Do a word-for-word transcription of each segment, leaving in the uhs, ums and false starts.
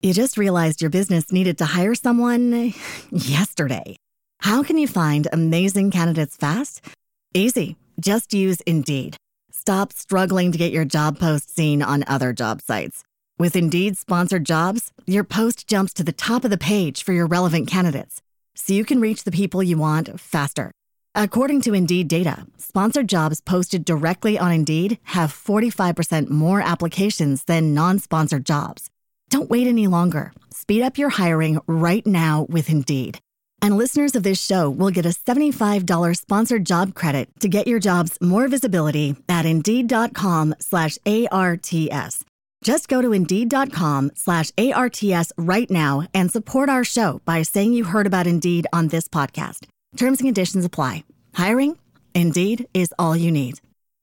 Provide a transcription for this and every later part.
You just realized your business needed to hire someone yesterday. How can you find amazing candidates fast? Easy. Just use Indeed. Stop struggling to get your job post seen on other job sites. With Indeed sponsored jobs, your post jumps to the top of the page for your relevant candidates, so you can reach the people you want faster. According to Indeed data, sponsored jobs posted directly on Indeed have forty-five percent more applications than non-sponsored jobs. Don't wait any longer. Speed up your hiring right now with Indeed. And listeners of this show will get a seventy-five dollars sponsored job credit to get your jobs more visibility at Indeed.com slash ARTS. Just go to Indeed.com slash ARTS right now and support our show by saying you heard about Indeed on this podcast. Terms and conditions apply. Hiring? Indeed is all you need.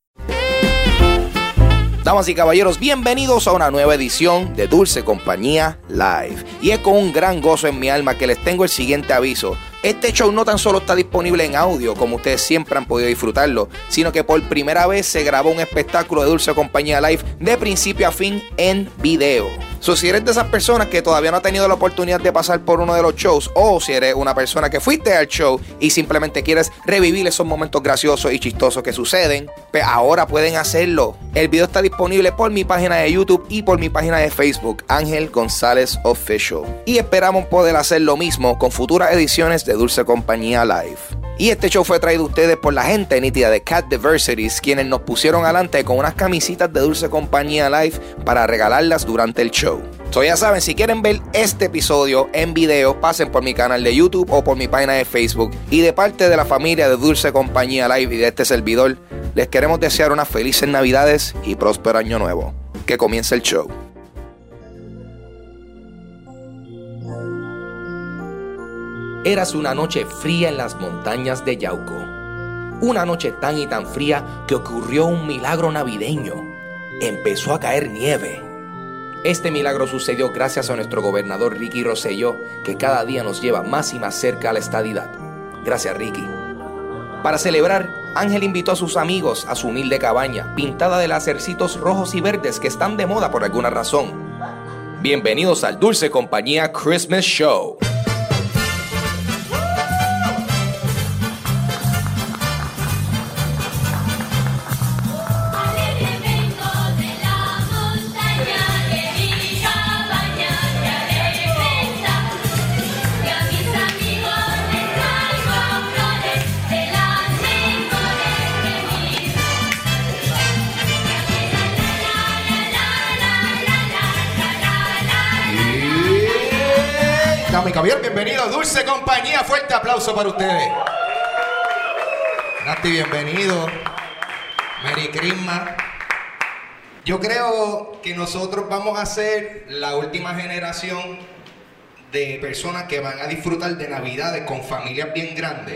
Damas y caballeros, bienvenidos a una nueva edición de Dulce Compañía Live. Y es con un gran gozo en mi alma que les tengo el siguiente aviso. Este show no tan solo está disponible en audio, como ustedes siempre han podido disfrutarlo, sino que por primera vez se grabó un espectáculo de Dulce Compañía Live de principio a fin en video. So, si eres de esas personas que todavía no ha tenido la oportunidad de pasar por uno de los shows, o si eres una persona que fuiste al show y simplemente quieres revivir esos momentos graciosos y chistosos que suceden, pues ahora pueden hacerlo. El video está disponible por mi página de YouTube y por mi página de Facebook, Ángel González Official. Y esperamos poder hacer lo mismo con futuras ediciones de Dulce Compañía Live. Y este show fue traído a ustedes por la gente nítida de Cat Diversities, quienes nos pusieron adelante con unas camisitas de Dulce Compañía Live para regalarlas durante el show. So ya saben, si quieren ver este episodio en video, pasen por mi canal de YouTube o por mi página de Facebook. Y de parte de la familia de Dulce Compañía Live y de este servidor, les queremos desear unas felices Navidades y próspero año nuevo. Que comience el show. Érase una noche fría en las montañas de Yauco. Una noche tan y tan fría que ocurrió un milagro navideño. Empezó a caer nieve. Este milagro sucedió gracias a nuestro gobernador Ricky Rosselló, que cada día nos lleva más y más cerca a la estadidad. Gracias, Ricky. Para celebrar, Ángel invitó a sus amigos a su humilde cabaña, pintada de lacercitos rojos y verdes que están de moda por alguna razón. Bienvenidos al Dulce Compañía Christmas Show. Dame Javier, bienvenido a Dulce Compañía, fuerte aplauso para ustedes. Nati, bienvenido. Merry Christmas. Yo creo que nosotros vamos a ser la última generación de personas que van a disfrutar de Navidades con familias bien grandes.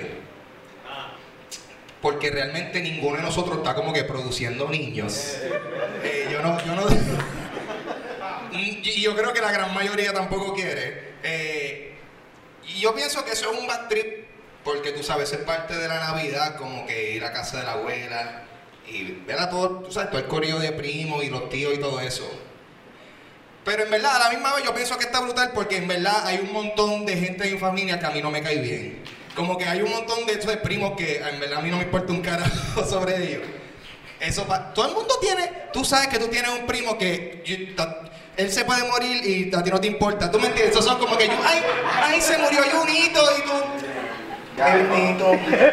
Porque realmente ninguno de nosotros está como que produciendo niños. Eh, yo no, yo no. Y yo creo que la gran mayoría tampoco quiere. Eh, y yo pienso que eso es un bad trip, porque tú sabes, es parte de la Navidad, como que ir a casa de la abuela y ver a todo, tú sabes, todo el corillo de primos y los tíos y todo eso. Pero en verdad, a la misma vez yo pienso que está brutal, porque en verdad hay un montón de gente en mi familia que a mí no me cae bien. Como que hay un montón de estos de primos que en verdad a mí no me importa un carajo sobre ellos. Eso pa- todo el mundo tiene, tú sabes que tú tienes un primo que you, ta, él se puede morir y a ti no te importa, ¿tú me entiendes? Esos son como que yo, ay, ay, se murió Junito y tú, Junito.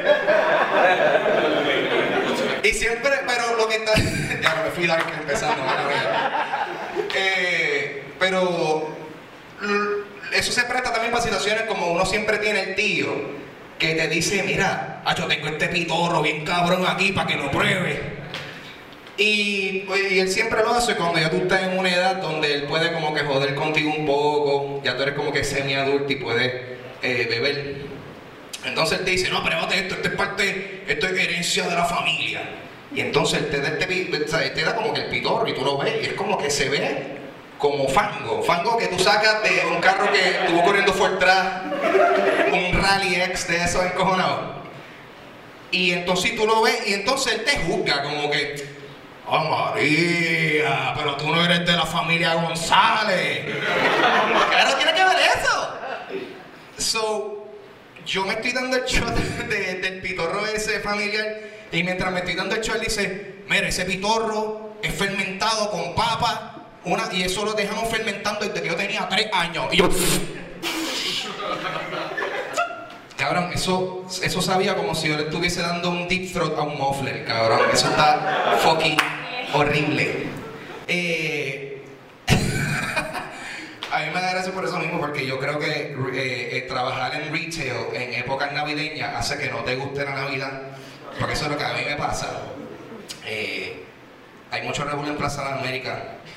Y siempre, pero lo que está, ya no me fui dark empezando, mala mía. Eh, pero eso se presta también para situaciones como uno siempre tiene el tío que te dice, mira, yo tengo este pitorro bien cabrón aquí para que lo pruebes. Y, y él siempre lo hace cuando ya tú estás en una edad donde él puede como que joder contigo un poco, ya tú eres como que semi-adulto y puedes eh, beber. Entonces él te dice, no, pruébate esto, esto es parte, esto es herencia de la familia. Y entonces él te da, este, o sea, él te da como que el pitorro y tú lo ves y es como que se ve como fango, fango que tú sacas de un carro que estuvo corriendo por atrás, un Rally X de esos encojonados. Y entonces tú lo ves y entonces él te juzga como que, oh María, pero tú no eres de la familia González. yo me estoy dando el shot de, del pitorro ese familiar y mientras me estoy dando el shot él dice, mira, ese pitorro es fermentado con papa una, y eso lo dejamos fermentando desde que yo tenía tres años. Y yo... Cabrón, eso, eso sabía como si yo le estuviese dando un deep throat a un muffler, cabrón. Eso está fucking horrible. Eh... A mí me da gracia por eso mismo, porque yo creo que eh, eh, trabajar en retail en épocas navideñas hace que no te guste la Navidad, porque eso es lo que a mí me pasa. Eh, hay mucho revuelo en Plaza de las Américas.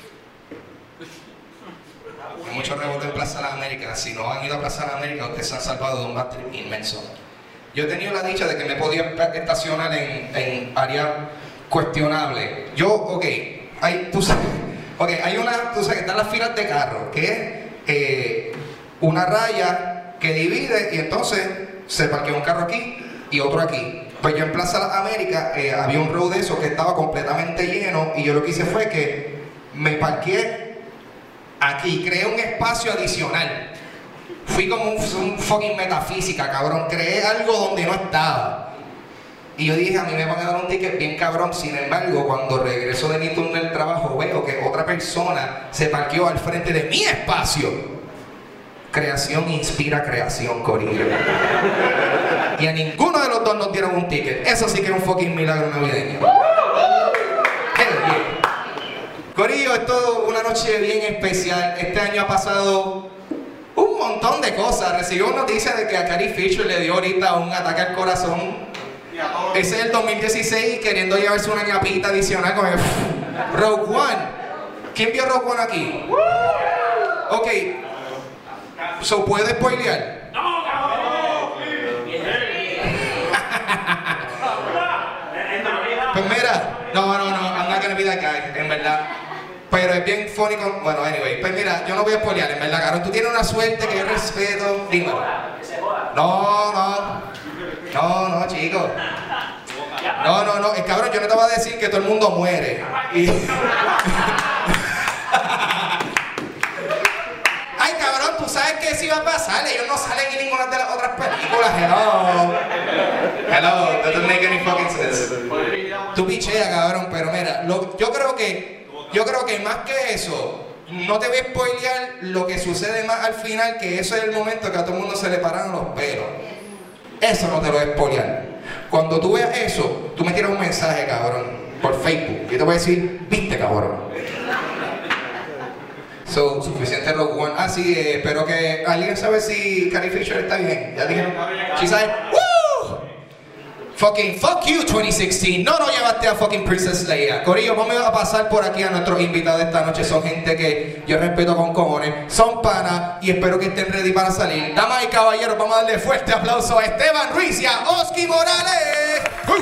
Hay mucho revuelo en Plaza de las Américas. Si no han ido a Plaza de las Américas, ustedes se han salvado de un bad trip inmenso. Yo he tenido la dicha de que me podía estacionar en, en áreas cuestionables. Yo, ok, hay, tú sabes... Ok, hay una, tú sabes que están las filas de carros, que es eh, una raya que divide y entonces se parquea un carro aquí y otro aquí. Pues yo en Plaza Las Américas eh, había un row de esos que estaba completamente lleno y yo lo que hice fue que me parqué aquí, creé un espacio adicional. Fui como un, un fucking metafísica, cabrón, creé algo donde no estaba. Y yo dije, a mí me van a dar un ticket bien cabrón. Sin embargo, cuando regreso de mi turno del trabajo, veo que otra persona se parqueó al frente de mi espacio. Creación inspira creación, corillo. Y a ninguno de los dos nos dieron un ticket. Eso sí que es un fucking milagro navideño. Hell yeah. Corillo, es todo una noche bien especial. Este año ha pasado un montón de cosas. Recibí una noticia de que a Carrie Fisher le dio ahorita un ataque al corazón. Ese es el dos mil dieciséis queriendo llevarse una ñapita adicional con el Rogue One. ¿Quién vio Rogue One aquí? Ok. ¿So puede spoilear? Pues mira, no, no, no, I'm not gonna be that guy, en verdad. Pero es bien funny con... Bueno, anyway, pues mira, yo no voy a spoilear, en verdad, cabrón. Tú tienes una suerte que yo respeto. Dímelo. No, no. No, no, chicos. No, no, no. El cabrón, yo no te voy a decir que todo el mundo muere. Y... Ay, cabrón, tú sabes que sí va a pasar. Ellos no salen en ninguna de las otras películas. Hello. Hello. That doesn't make any fucking sense. Tú pichea, cabrón, pero mira, lo, yo creo que, yo creo que más que eso, no te voy a spoilear lo que sucede más al final, que eso es el momento que a todo el mundo se le paran los pelos. Eso no te lo voy a spoilear. Cuando tú veas eso, tú me tiras un mensaje, cabrón, por Facebook. Yo te voy a decir, viste, cabrón. So, suficiente Rogue One. Ah, sí, eh, espero que... ¿Alguien sabe si Carrie Fisher está bien? ¿Ya dijeron? ¿Sí sabe? ¡Woo! Fucking fuck you twenty dieciséis. No, no llevaste a fucking Princess Leia. Corillo, vamos a pasar por aquí a nuestros invitados de esta noche. Son gente que yo respeto con cojones. Son panas y espero que estén ready para salir. Damas y caballeros, vamos a darle fuerte aplauso a Esteban Ruiz y a Oski Morales. ¡Uh!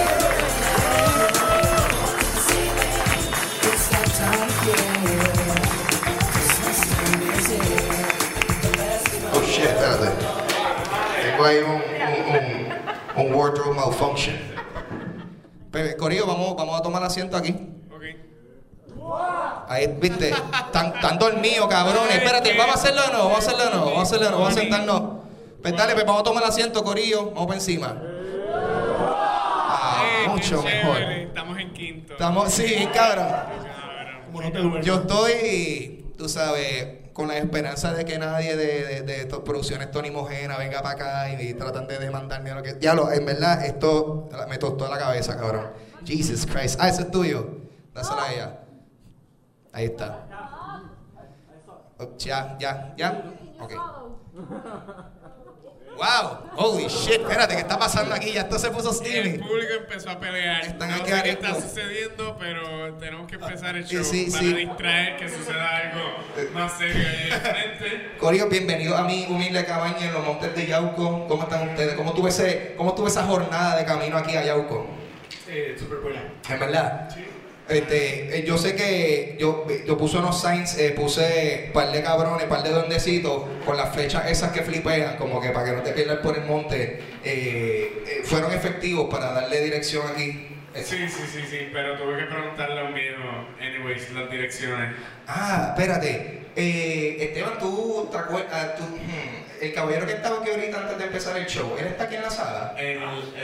Oh shit, espérate. Tengo ahí un... un, un Un wardrobe malfunction. Pepe, Corillo, vamos, vamos a tomar asiento aquí. Ok. Ahí, viste, tan, tan dormido, cabrones. Espérate, vamos a hacerlo de nuevo, vamos a hacerlo de nuevo, vamos a hacerlo de nuevo, vamos a sentarnos. Pues dale, pues vamos a tomar asiento, Corillo, vamos para encima. Ah, mucho mejor. Estamos en quinto. Estamos, sí, cabrón. Como no te duermes. Yo estoy, tú sabes, con la esperanza de que nadie de, de, de estas producciones Tony Mojena venga para acá y, y tratan de demandarme lo que... Ya lo, en verdad, esto me tostó la cabeza, cabrón. Jesus Christ. Ah, ese es tuyo. Dásela a ella. Ahí está. Oh, ya, ya, ya. Ok. Wow, holy shit, espérate, ¿qué está pasando aquí? Ya esto se puso steamy. El público empezó a pelear. Están no aquí sé qué adentro. está sucediendo, pero tenemos que empezar el show Sí, sí, para sí. distraer que suceda algo más serio ahí de frente. Corillo, bienvenido a mi humilde cabaña en los montes de Yauco. ¿Cómo están ustedes? ¿Cómo tuve, ese, cómo tuve esa jornada de camino aquí a Yauco? Eh, súper buena. ¿En verdad? Sí. Este, eh, yo sé que yo, yo puse unos signs, eh, puse par de cabrones, par de duendecitos con las flechas esas que flipean, como que para que no te pierdas por el monte. Eh, eh, fueron efectivos para darle dirección aquí. Eh, Sí, sí, sí, sí, pero tuve que preguntarle a un viejo, anyways, las direcciones. Ah, espérate. Eh, Esteban, tú te acuerdas. Tú, hmm, el caballero que estaba aquí ahorita antes de empezar el show, ¿él está aquí en la sala? El,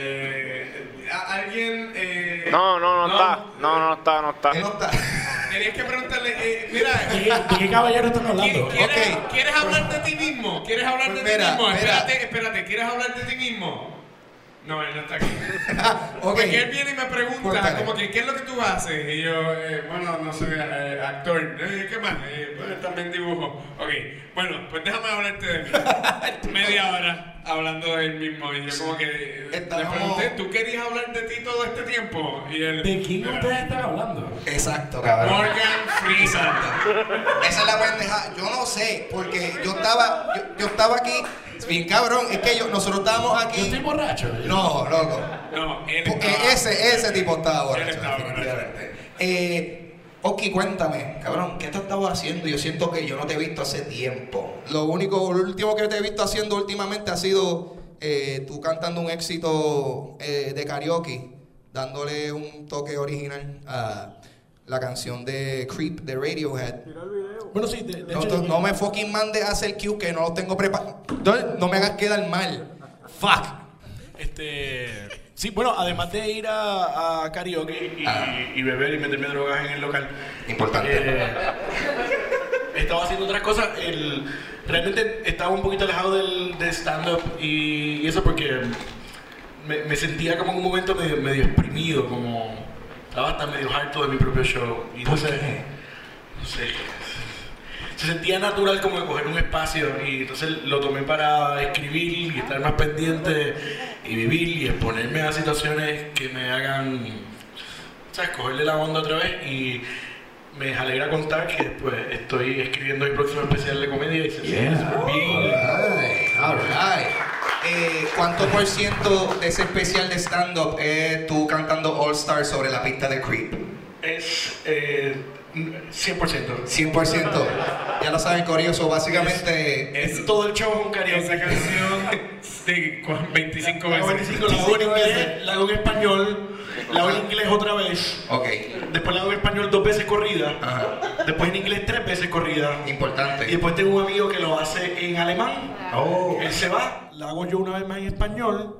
eh, a- ¿Alguien...? Eh, No, no, no, está. No, no está, no está. Él no está. Tenías que preguntarle, eh, mira... ¿De qué, de qué caballero están hablando? ¿Quieres, Ok. ¿Quieres hablar de ti mismo? ¿Quieres hablar Pues de mira, ti mismo? mira. Espérate, espérate, ¿quieres hablar de ti mismo? No, él no está aquí. Ok. Porque él viene y me pregunta, Cuéntale. como que, ¿qué es lo que tú haces? Y yo, eh, bueno, no soy eh, actor. Eh, ¿Qué más? Eh, bueno, también dibujo. Ok, bueno, pues déjame hablarte de mí. Media hora hablando de él mismo. Y yo como que eh, Estábamos- le pregunté, ¿tú querías hablar de ti todo este tiempo? Y él... ¿De quién ustedes están hablando? Exacto, cabrón. Morgan Freeman. Esa es la pendeja. Yo no sé, porque yo estaba, yo, yo estaba aquí, bien cabrón, es que yo, nosotros estábamos Yo estoy aquí. borracho. No, loco. No, él Porque estaba... ese, ese tipo estaba Él borracho, estaba definitivamente. Eh, Oki, cuéntame, cabrón, ¿qué te estabas haciendo? Yo siento que yo no te he visto hace tiempo. Lo único, lo último que te he visto haciendo últimamente ha sido eh, tú cantando un éxito eh, de karaoke, dándole un toque original a la canción de Creep de Radiohead. Bueno, sí, de, de No, hecho... tú- no me fucking mandes a hacer Q que no lo tengo preparado. No, no me hagas quedar mal. Fuck. Este... Sí, bueno, además de ir a, a karaoke y, Ah. y beber y meterme drogas en el local... Importante. eh, estaba haciendo otras cosas. El, realmente estaba un poquito alejado del, de stand-up y, y eso porque me, me sentía como en un momento medio, medio exprimido, como... Estaba hasta medio harto de mi propio show. Y entonces... No sé... Se sentía natural como de coger un espacio y entonces lo tomé para escribir y estar más pendiente y vivir y exponerme a situaciones que me hagan, ¿sabes? Cogerle la onda otra vez y me alegra contar que pues estoy escribiendo mi próximo especial de comedia y se siente súper bien. Alright, alright. Eh, ¿Cuánto por ciento de ese especial de stand-up es tú cantando All Star sobre la pista de Creep? Es eh, cien por ciento. cien por ciento. Ya lo saben, Corioso, básicamente... Es, todo el show es un karaoke. Esa canción de cu- veinticinco La hago veces. veinticinco, la hago en inglés, la hago en español, la hago en inglés otra vez. Ok, Después la hago en español dos veces corrida. ajá, Después en inglés tres veces corrida. Y importante. después tengo un amigo que lo hace en alemán. Oh. Él se va, la hago yo una vez más en español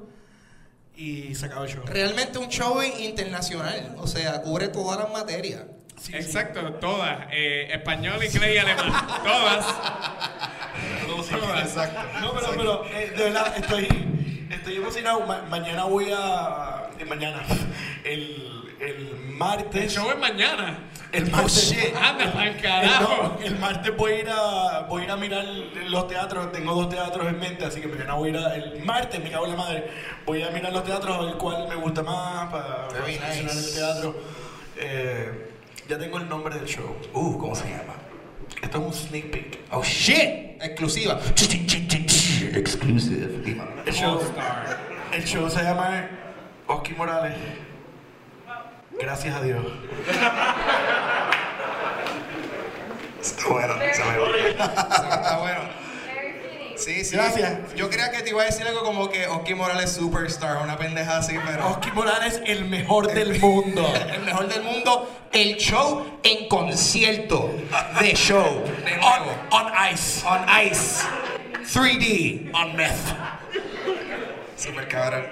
y se acaba el show. Realmente un show internacional, o sea, cubre todas las materias. Sí, sí. Exacto, todas. Eh, español, inglés y alemán. Todas. Todas. Exacto. No, pero, pero eh, de verdad estoy, estoy emocionado. Ma- mañana voy a. eh, mañana. El, el martes. El show es mañana. El martes. shit. Anda, pa'l El, carajo. no, el martes voy a ir a voy a ir a mirar los teatros, tengo dos teatros en mente, así que mañana voy a ir a, el martes, me cago en la madre, voy a mirar los teatros a ver cuál me gusta más para, para Very seleccionar nice. el teatro. Eh, ya tengo el nombre del show. Uh, ¿cómo se llama? Esto es un sneak peek. Oh shit, exclusiva. Exclusive. Dímelo. El show, el show se llama Oski Morales. Gracias a Dios. Está bueno, se me Está bueno. Sí, sí. Gracias. Yo creía que te iba a decir algo como que Oski Morales Superstar, una pendeja así, pero... Oski Morales, el mejor del mundo. El mejor del mundo, el show en concierto de show. De nuevo. On, on ice. On ice. tres D. On meth. Super cabrón.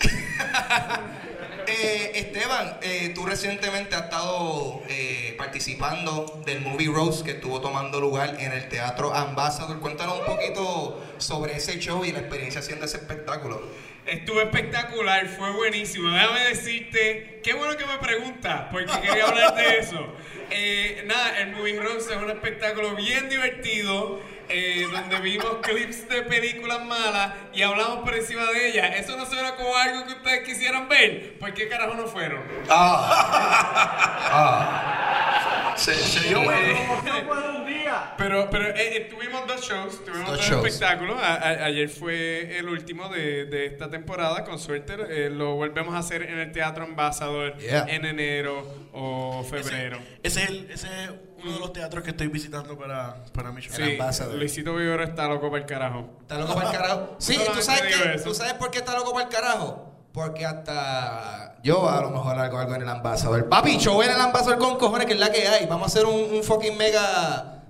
eh, Esteban, eh, tú recientemente has estado eh, participando del Movie Roast que estuvo tomando lugar en el Teatro Ambassador. Cuéntanos un poquito sobre ese show y la experiencia haciendo ese espectáculo. Estuvo espectacular, fue buenísimo. Déjame decirte, qué bueno que me preguntas, porque quería hablar de eso. Eh, nada, el Movie Roast es un espectáculo bien divertido, eh, donde vimos clips de películas malas y hablamos por encima de ellas. ¿Eso no suena como algo que ustedes quisieran ver? ¿Por qué carajo no fueron? Ah. Ah. Se, se dio bueno. Pero, pero eh, eh, tuvimos dos shows, tuvimos Dos dos, shows. espectáculos. A- a- ayer fue el último de, de esta temporada, con suerte eh, lo volvemos a hacer en el Teatro Ambassador Yeah. en enero o febrero. Ese es, el, ese es uno de los teatros que estoy visitando para, para mi show. Sí, Ambassador. Luisito Vigoro está loco para el carajo. ¿Está loco para el carajo? Sí, ¿tú Solamente sabes, digo qué? eso. ¿Tú sabes por qué está loco para el carajo? Porque hasta yo a lo mejor hago algo en el Ambassador. Papi, show en el Ambassador con cojones, que es la que hay. Vamos a hacer un, un fucking mega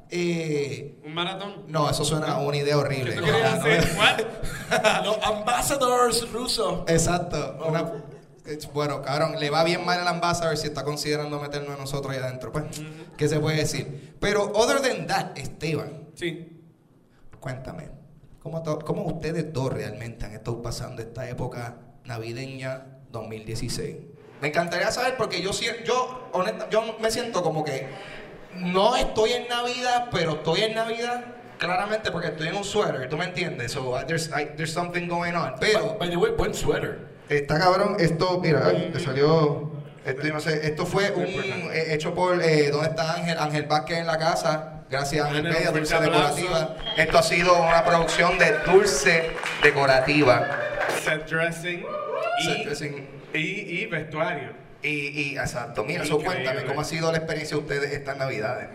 Eh, ¿Un maratón? no, eso suena a una idea horrible. ¿Qué tú querías No, hacer? no. ¿What? Los ambassadors rusos. Exacto. Una- bueno, cabrón, le va bien mal al ambassador si está considerando meternos a nosotros ahí adentro, pues. Ujú. ¿Qué se puede decir? Pero, other than that, Esteban, Sí. cuéntame, ¿cómo, to- cómo ustedes dos realmente han estado pasando esta época navideña dos mil dieciséis? Me encantaría saber porque yo, sien- yo, honesta, yo me siento como que no estoy en Navidad, pero estoy en Navidad claramente porque estoy en un suéter, ¿tú me entiendes? So, uh, there's, I- there's something going on. Pero, By the way, buen suéter. está cabrón, esto, mira, ay, te salió, esto, yo no sé, esto fue un, eh, hecho por, eh, ¿dónde está Ángel? Ángel Vázquez en la casa, gracias a Ángel Ángel, Bella, un Dulce fuerte aplauso. Decorativa. Esto ha sido una producción de Dulce Decorativa. Set dressing y, Set dressing. y, y vestuario. Y, y, exacto, mira, eso Increíble. cuéntame, ¿cómo ha sido la experiencia de ustedes estas navidades?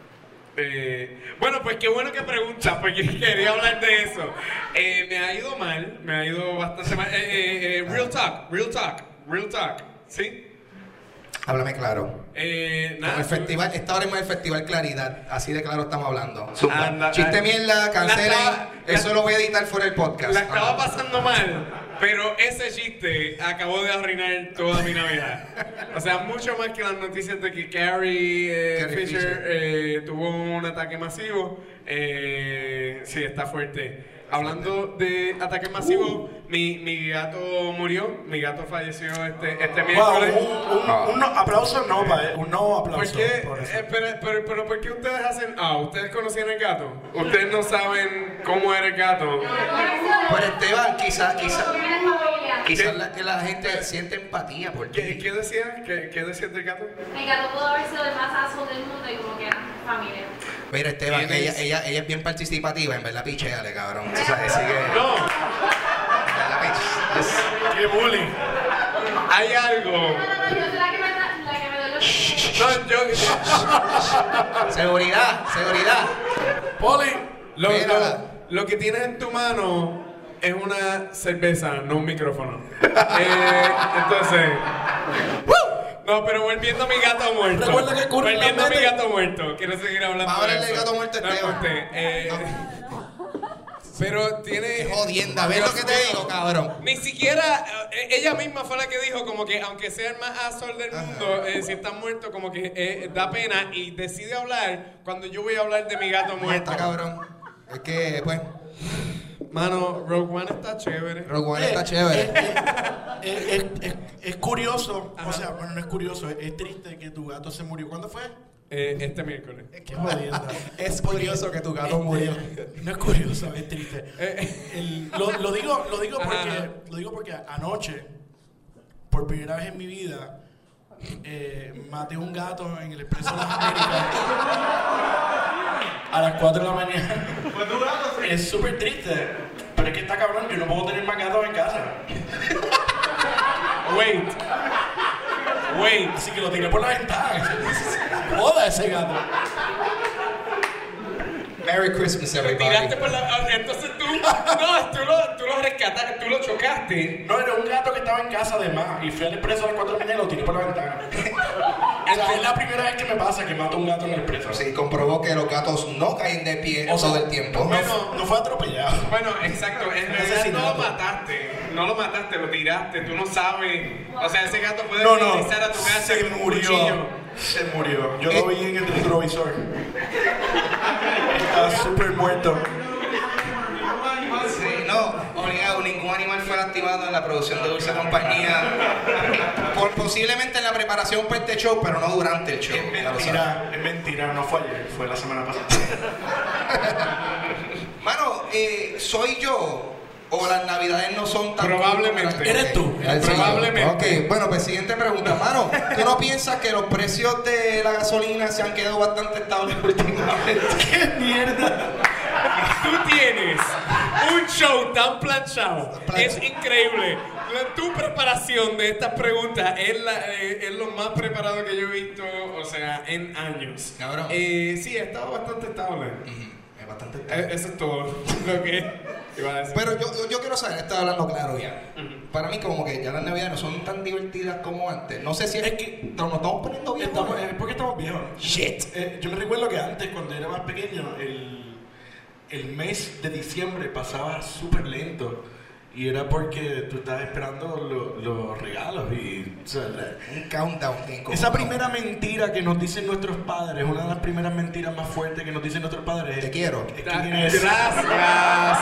Eh, bueno, pues qué bueno que preguntas, porque quería hablar de eso. Eh, me ha ido mal, me ha ido bastante mal. Eh, eh, eh, real talk, real talk, real talk, ¿sí? Háblame claro. Eh, Como nada, el festival, esta hora es el Festival Claridad, así de claro estamos hablando. Zumba. Anda, Chiste ah, mierda, cancelen, la estaba- eso la- lo voy a editar fuera del podcast. la estaba Ajá. pasando mal, pero ese chiste acabó de arruinar toda mi Navidad. O sea, mucho más que las noticias de que Carrie, eh, Carrie Fisher, Fisher. eh, tuvo un ataque masivo. Eh, sí, está fuerte. Hablando de ataques masivos, mi, mi gato murió, mi gato falleció este, este Wow, miércoles. un, un, Ah. un no- aplauso no, pa, eh, un no ¿Por aplauso. qué? por eso. Eh, pero, pero, pero ¿por qué ustedes hacen? Ah, ¿ustedes conocían el gato? ¿Ustedes no saben cómo era el gato? Pero Esteban, quizás, quizás, quizás ¿Qué? la, que la gente siente empatía por ti. ¿Qué, qué decía? ¿Qué, ¿Qué decía del gato? El gato pudo haber sido el más asshole del mundo y como que era familia. Mira, Esteban, ¿Quién ella, es? ella, ella es bien participativa, en verdad, picheale, cabrón. O sea, así que, en No, verdad, piche- es- ¡Qué bullying! hay algo. No, no, no, yo soy la que me, da- la que me doy los chistes. No, yo. Seguridad, seguridad. Poli, lo, Mírala. lo, lo que tienes en tu mano es una cerveza, no un micrófono. Eh, entonces. No, pero volviendo a mi gato muerto. Recuerda que Curry Volviendo la a mi mete. gato muerto. Quiero seguir hablando Vamos a de hablar del eso. gato muerto, No, Esteban. usted, eh, Pero tiene. Qué jodienda, ¿ves lo que te digo, cabrón? Ni siquiera eh, ella misma fue la que dijo como que aunque sea el más asshole del mundo, eh, si está muerto como que eh, da pena y decide hablar cuando yo voy a hablar de mi gato No, muerto. está cabrón. Es que, pues, Mano, Rogue One está chévere. Rogue One Eh, está chévere. eh, eh, es, es- es curioso, Ajá. o sea, bueno, no es curioso, es, es triste que tu gato se murió. ¿Cuándo fue? Eh, este miércoles. Qué jodienda. Es curioso que tu gato Este, murió. No es curioso, es triste. Eh, El- lo, lo digo, lo digo Ajá. porque, lo digo porque anoche, por primera vez en mi vida, eh, maté un gato en el Expreso de las Américas a las cuatro de la mañana. Es súper triste, pero es que está cabrón, yo no puedo tener más gatos en casa. Wait. Wait. Así que lo tiré por la ventana. Joda ese gato. Merry Christmas, Lo everybody. tiraste por la. ah, Entonces tú. No, tú lo, tú lo rescataste, tú lo chocaste. No, era un gato que estaba en casa además y fui al expreso a las cuatro de la mañana y lo tiré por la ventana. O sea, es la primera vez que me pasa que mato un gato en el expreso. Sí, comprobó que los gatos no caen de pie O sea, todo el tiempo. No, Bueno. no fue atropellado. Bueno, exacto. En realidad no Asesinato. lo mataste. No lo mataste, lo tiraste. Tú no sabes. O sea, ese gato puede No, no, regresar a tu casa se con un murió. cuchillo. Se murió. Yo lo vi en el retrovisor. Está súper muerto. Sí, no, obligado, ningún animal fue lastimado en la producción de Dulce Compañía. Por, posiblemente en la preparación para este show, pero no durante el show. Es ya lo sabes. mentira, es mentira. No fue ayer, fue la semana pasada. Mano, eh, ¿soy yo o las navidades no son tan... Probablemente. Eres tú. Eres tú. Probablemente. Ok, bueno, pues siguiente pregunta. Mano, ¿tú no piensas que los precios de la gasolina se han quedado bastante estables últimamente? ¡Qué mierda! Tú tienes un show tan planchado. Plancha. Es increíble. La- Tu preparación de estas preguntas es, la, eh, es lo más preparado que yo he visto, o sea, en años. Cabrón. Eh, sí, ha estado bastante estable. Es bastante Eh, estable. Eso es todo lo que... Iba a decir. Pero yo, yo, yo quiero saber, estaba hablando claro ya. Uh-huh. Para mí como que ya las navidades no son tan divertidas como antes. No sé si es, Es que nos estamos poniendo bien. Estamos, es porque estamos viejos. Shit. Eh, yo me recuerdo que antes, cuando era más pequeño, el, el mes de diciembre pasaba súper lento. Y era porque tú estabas esperando los lo regalos y... O sea, la, un countdown. esa primera mentira que nos dicen nuestros padres, una de las primeras mentiras más fuertes que nos dicen nuestros padres es... Te quiero. Es que viene, Gracias.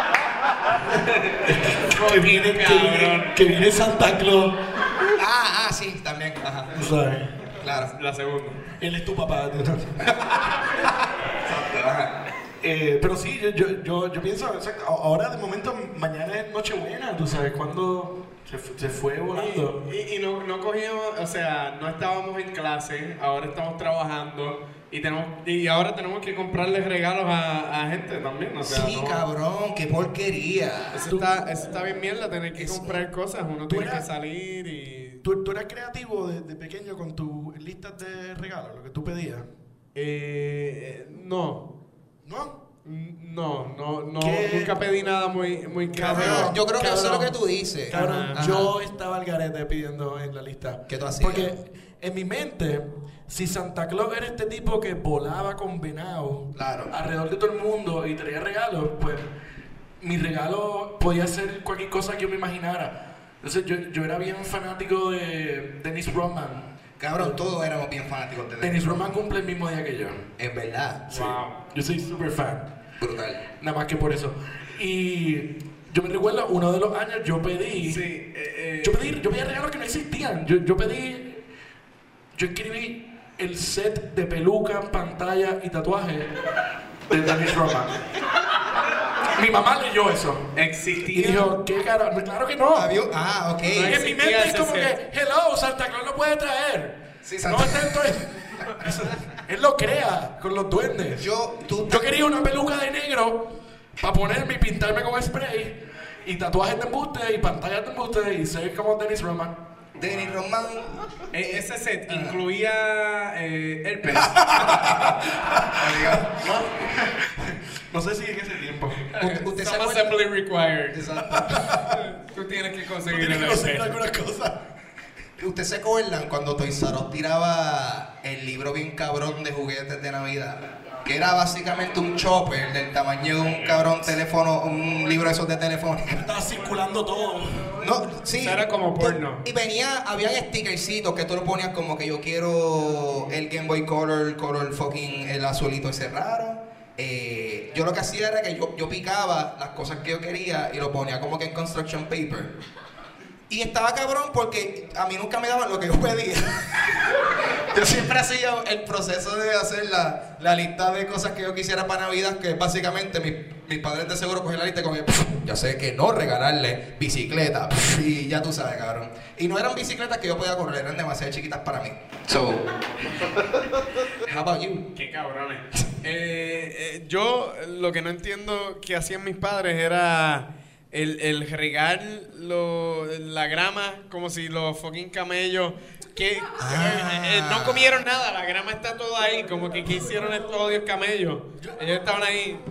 que, viene, que, viene, que viene Santa Claus. Ah, ah, sí, también. Ajá. ¿Sabes? Claro. La segunda. Él es tu papá. Exacto, ajá. Eh, pero sí, yo, yo, yo, yo pienso, exacto, ahora de momento, mañana es Nochebuena, tú sabes, cuando se, se fue volando. Y, y, y no, no cogíamos, o sea, no estábamos en clase, ahora estamos trabajando y tenemos y ahora tenemos que comprarles regalos a, a gente también, o sea, Sí, no, cabrón, qué porquería. Eso está, eso está bien mierda, tener que Eso. comprar cosas, uno Tú tiene que eras- salir y... ¿Tú, tú eras creativo de, de pequeño con tus listas de regalos, lo que tú pedías? Eh, no. ¿No? No, no, no, ¿Qué? nunca pedí nada muy, muy caro. Cabrón, yo creo que eso es lo Cabrón. que tú dices. Cabrón, Ajá. yo estaba al garete pidiendo en la lista. ¿Qué tú hacías? Porque en mi mente, si Santa Claus era este tipo que volaba con venado Claro. alrededor de todo el mundo y traía regalos, pues mi regalo podía ser cualquier cosa que yo me imaginara. Entonces yo, yo era bien fanático de Dennis Rodman. Cabrón, todos éramos bien fanáticos de Dennis Rodman cumple el mismo día que yo. Es verdad. Sí. Wow. Yo soy súper fan. Brutal. Nada más que por eso. Y yo me recuerdo, uno de los años yo pedí... Sí, eh, eh, Yo pedí, yo pedí regalos que no existían. Yo, yo pedí... Yo escribí el set de peluca, pantalla y tatuaje de Dennis Rodman. Mi mamá leyó eso. Y existía. dijo, ¿qué cara? Claro que no. Había- Ah, ok. No En mi existía mente es ese como set. que, hello, Santa Claus lo puede traer. Sí, No Santa- está entonces... Eso- Él lo crea con los duendes. Yo, tú, Yo quería una peluca de negro para ponerme y pintarme con spray y tatuajes de embuste y pantallas de embuste y ser como Dennis Rodman. Dennis Rodman. Eh, ese set incluía eh, herpes. No sé si en ese tiempo. Usted- usted se Some acuerda- assembly required. Exacto. Tú tienes que conseguir Tienes el que conseguir herpes. algunas cosas. ¿Usted se acuerdan cuando Toys R Us tiraba el libro bien cabrón de juguetes de Navidad? Que era básicamente un chopper del tamaño de un cabrón teléfono, un libro de esos de teléfono. Estaba circulando todo. No, sí. Eso era como porno. Y venía, habían stickercitos que tú lo ponías como que yo quiero el Game Boy Color, color fucking el azulito ese raro. Eh, yo lo que hacía era que yo, yo picaba las cosas que yo quería y lo ponía como que en construction paper. Y estaba cabrón porque a mí nunca me daban lo que yo pedía. Yo siempre hacía el proceso de hacer la, la lista de cosas que yo quisiera para Navidad, que es básicamente mis, mis padres de seguro cogen la lista y cogen, ya sé que no regalarle bicicleta, y ya tú sabes, cabrón. Y no eran bicicletas que yo podía correr, eran demasiado chiquitas para mí. So, how about you? Qué cabrones. Eh, eh, yo lo que no entiendo que hacían mis padres era el, el regar lo, la grama como si los fucking camellos que Ah. eh, eh, no comieron nada, la grama está toda ahí, como que ¿qué hicieron estos odios camellos? Ellos estaban ahí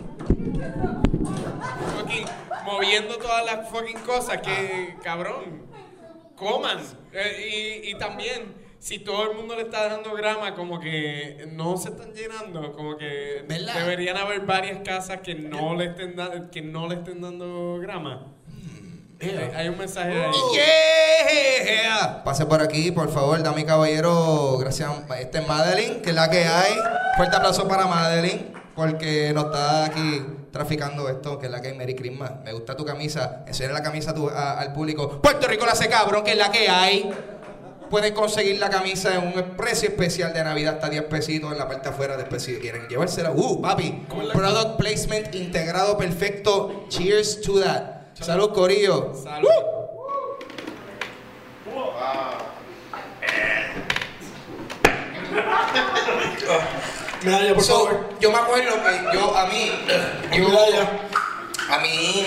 fucking moviendo todas las fucking cosas que, cabrón, coman. Eh, y, y también, si todo el mundo le está dejando grama, como que no se están llenando, como que ¿Verdad? deberían haber varias casas que no le estén, da- que no le estén dando grama. Eh, hay un mensaje ahí. Yeah. Pase por aquí, por favor, dame caballero. Gracias. Este es Madeline, que es la que hay. Fuerte aplauso para Madeline, porque nos está aquí traficando esto, que es la que hay. Merry Christmas. Me gusta tu camisa. Enseña la camisa a tu- a- al público. Puerto Rico la hace cabrón, que es la que hay. Pueden conseguir la camisa en un precio especial de Navidad, hasta diez pesitos en la parte afuera. Después, si quieren llevársela. Uh, papi. Product placement integrado perfecto. Cheers to that. Salud, corillo. Salud. Medalla, por So, favor. yo me acuerdo que yo, a mí, yo, Medalla. a mí,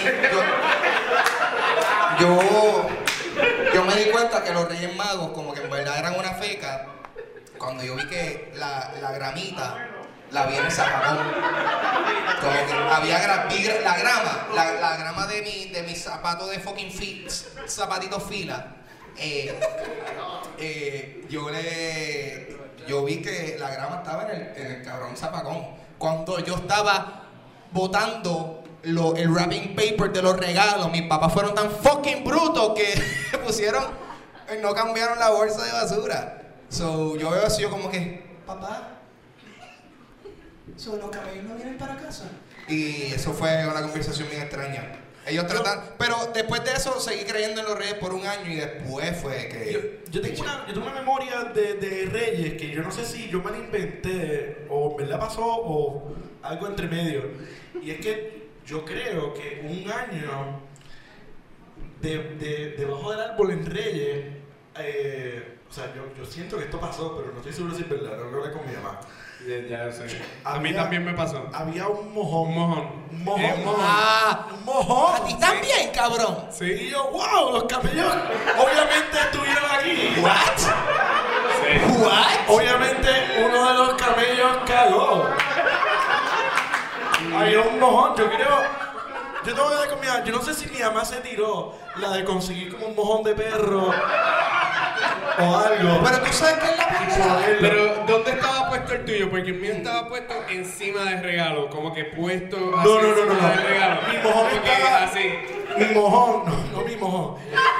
yo, yo, yo me di cuenta que los Reyes Magos como que en verdad eran una feca cuando yo vi que la, la gramita la vi en el zapacón. Como que había gra vi gra la grama, la, la grama de mi, de mis zapatos de fucking fit, zapatitos fila. Eh, eh, yo le, yo vi que la grama estaba en el, en el cabrón zapacón. Cuando yo estaba botando lo, el wrapping paper de los regalos, mis papás fueron tan fucking brutos que pusieron, no cambiaron la bolsa de basura. So, yo veo así, yo como que, papá, so, los camellos no vienen para casa. Y eso fue una conversación bien extraña. Ellos tratan, pero después de eso seguí creyendo en los Reyes por un año y después fue que... Yo, yo, tengo, una, yo tengo una memoria de, de Reyes que yo no sé si yo me la inventé o en verdad pasó o algo entre medio. Y es que yo creo que un año de, de, debajo del árbol en Reyes, eh, o sea, yo, yo siento que esto pasó, pero no estoy seguro si es verdad, no lo hablé con mi mamá. Ya, ya lo sé. Había, a mí también me pasó. Había un mojón. Un mojón. Un mojón. Eh, un mojón. Ah, un mojón. a ti también, cabrón. Sí. Y yo, wow, los camellos obviamente estuvieron aquí. What? Sí. What? Obviamente uno de los camellos cagó. Había un mojón, yo creo. Yo tengo que ver con mi mamá. Yo no sé si mi mamá se tiró la de conseguir como un mojón de perro o algo. Pero tú sabes que es la pendeja. Pero, ¿dónde estaba puesto el tuyo? Porque el mío estaba puesto encima del regalo. Como que puesto así No, no, no, encima no, no. del regalo. Mi mojón Como que estaba- así. Mi mojón, no, no mi mojón.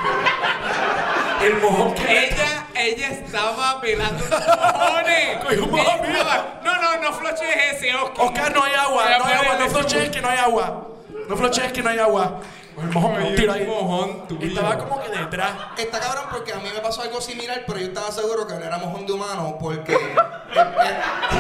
El mojón que Ella, ella estaba velando los mojones. Cogió un mojón Ella mío. estaba- No, no, no floches ese, Oscar. Oscar, no hay agua, Voy a no hay agua, ponerle no flochees zoom. que no hay agua. No flochees que no hay agua. El mojón, Oye, un tiro un ahí. mojón tuyo. Estaba como que detrás. Está cabrón porque a mí me pasó algo similar, pero yo estaba seguro que no era mojón de humano porque... eh, eh,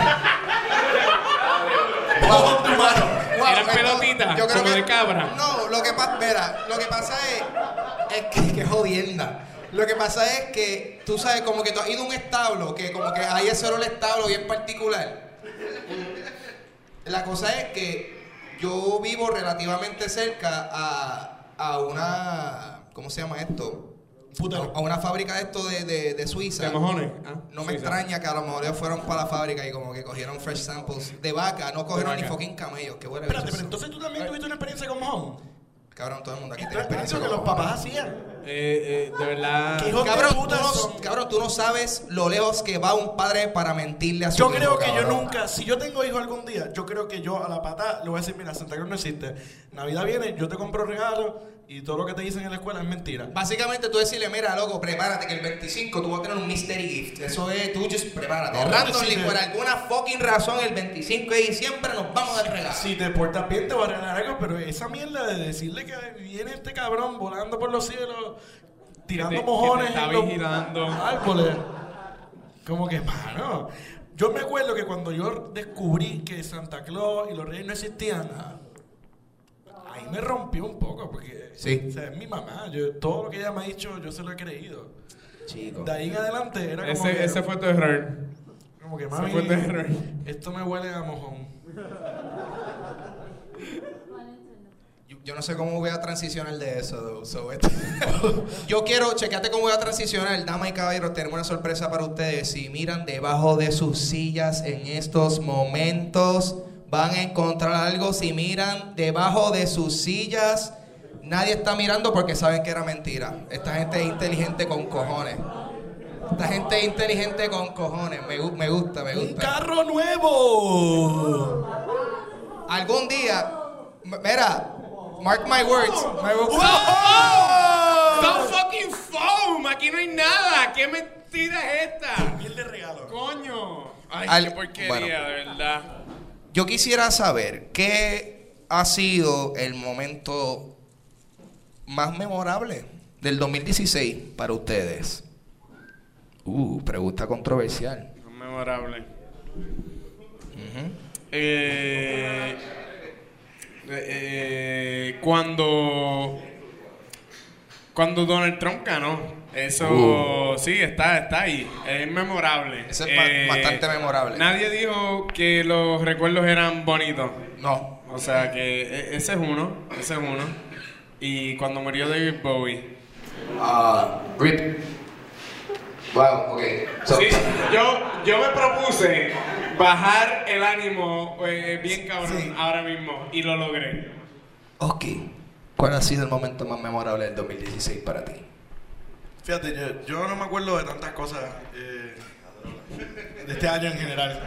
Mojón de humano. wow, Eran esto- pelotitas, yo creo como que- de cabra. No, lo que pasa, mira, lo que pasa es, es que, que jodienda. Lo que pasa es que tú sabes como que tú has ido a un establo, que como que hay ese olor establo bien particular. La cosa es que yo vivo relativamente cerca a, a una, ¿cómo se llama esto? Putero. A una fábrica de esto de, de, de Suiza. ¿De mojones? Ah, No me Suiza. extraña que a lo mejor ellos fueron para la fábrica y como que cogieron fresh samples de vaca, no cogieron ni vaca. fucking camellos, qué buena Espérate, bicho pero eso. entonces tú también tuviste una experiencia con mojón. Cabrón, todo el mundo aquí ¿Qué tiene tal experiencia que con los mojones. papás hacían? Eh, eh, de verdad. ¿Qué hijos de Cabrón, tú puta no, son? cabrón, tú no sabes lo lejos que va un padre para mentirle a su Yo hijo, creo que yo cabrón. nunca, si yo tengo hijos algún día, yo creo que yo a la pata le voy a decir, mira, Santa Claus no existe. Navidad viene, yo te compro regalos y todo lo que te dicen en la escuela es mentira. Básicamente tú decirle, mira, loco, prepárate que el veinticinco tú vas a tener un mystery gift. Eso es, tú just prepárate. No, Randomly, si te- por alguna fucking razón, el veinticinco de diciembre nos vamos a dar regalo. Si te portas bien te voy a regalar algo, pero esa mierda de decirle que viene este cabrón volando por los cielos, tirando Que te- mojones que te está en los vigilando. árboles. Como que, mano, yo me acuerdo que cuando yo descubrí que Santa Claus y los Reyes no existían, ahí me rompió un poco, porque Sí. o sea, es mi mamá, yo, todo lo que ella me ha dicho yo se lo he creído. Chico. De ahí en adelante era como Ese, que, ese fue tu error. como que ese mami, fue tu error. esto me huele a mojón. Yo, yo no sé cómo voy a transicionar de eso, though, so esto- Yo quiero, chequeate cómo voy a transicionar. Damas y caballeros, tenemos una sorpresa para ustedes. Si miran debajo de sus sillas en estos momentos, van a encontrar algo. Si miran debajo de sus sillas, nadie está mirando porque saben que era mentira. Esta gente es inteligente con cojones. Esta gente es inteligente con cojones. Me, gu- me gusta, me ¡Un gusta. carro nuevo! Algún día, m- mira, mark my words. Me gusta. ¡Oh! ¡Stop fucking foam! Aquí no hay nada. ¿Qué mentira es esta? Miel de regalo. ¡Coño! Ay, Al- qué porquería, bueno. de verdad. Yo quisiera saber qué ha sido el momento más memorable del dos mil dieciséis para ustedes. Uh, pregunta controversial. No es memorable. Ujú. Eh, eh, cuando cuando Donald Trump ganó, eso Uh. sí está está ahí, es memorable. Ese es ba- bastante memorable. Nadie dijo que los recuerdos eran bonitos, No. o sea que e- ese es uno, ese es uno. Y cuando murió David Bowie. Ah, rip. Wow, ok. So- Sí, yo yo me propuse bajar el ánimo eh, bien cabrón Sí. ahora mismo y lo logré. Ok. ¿Cuál ha sido el momento más memorable del dos mil dieciséis para ti? Fíjate, yo, yo no me acuerdo de tantas cosas eh, de este año en general.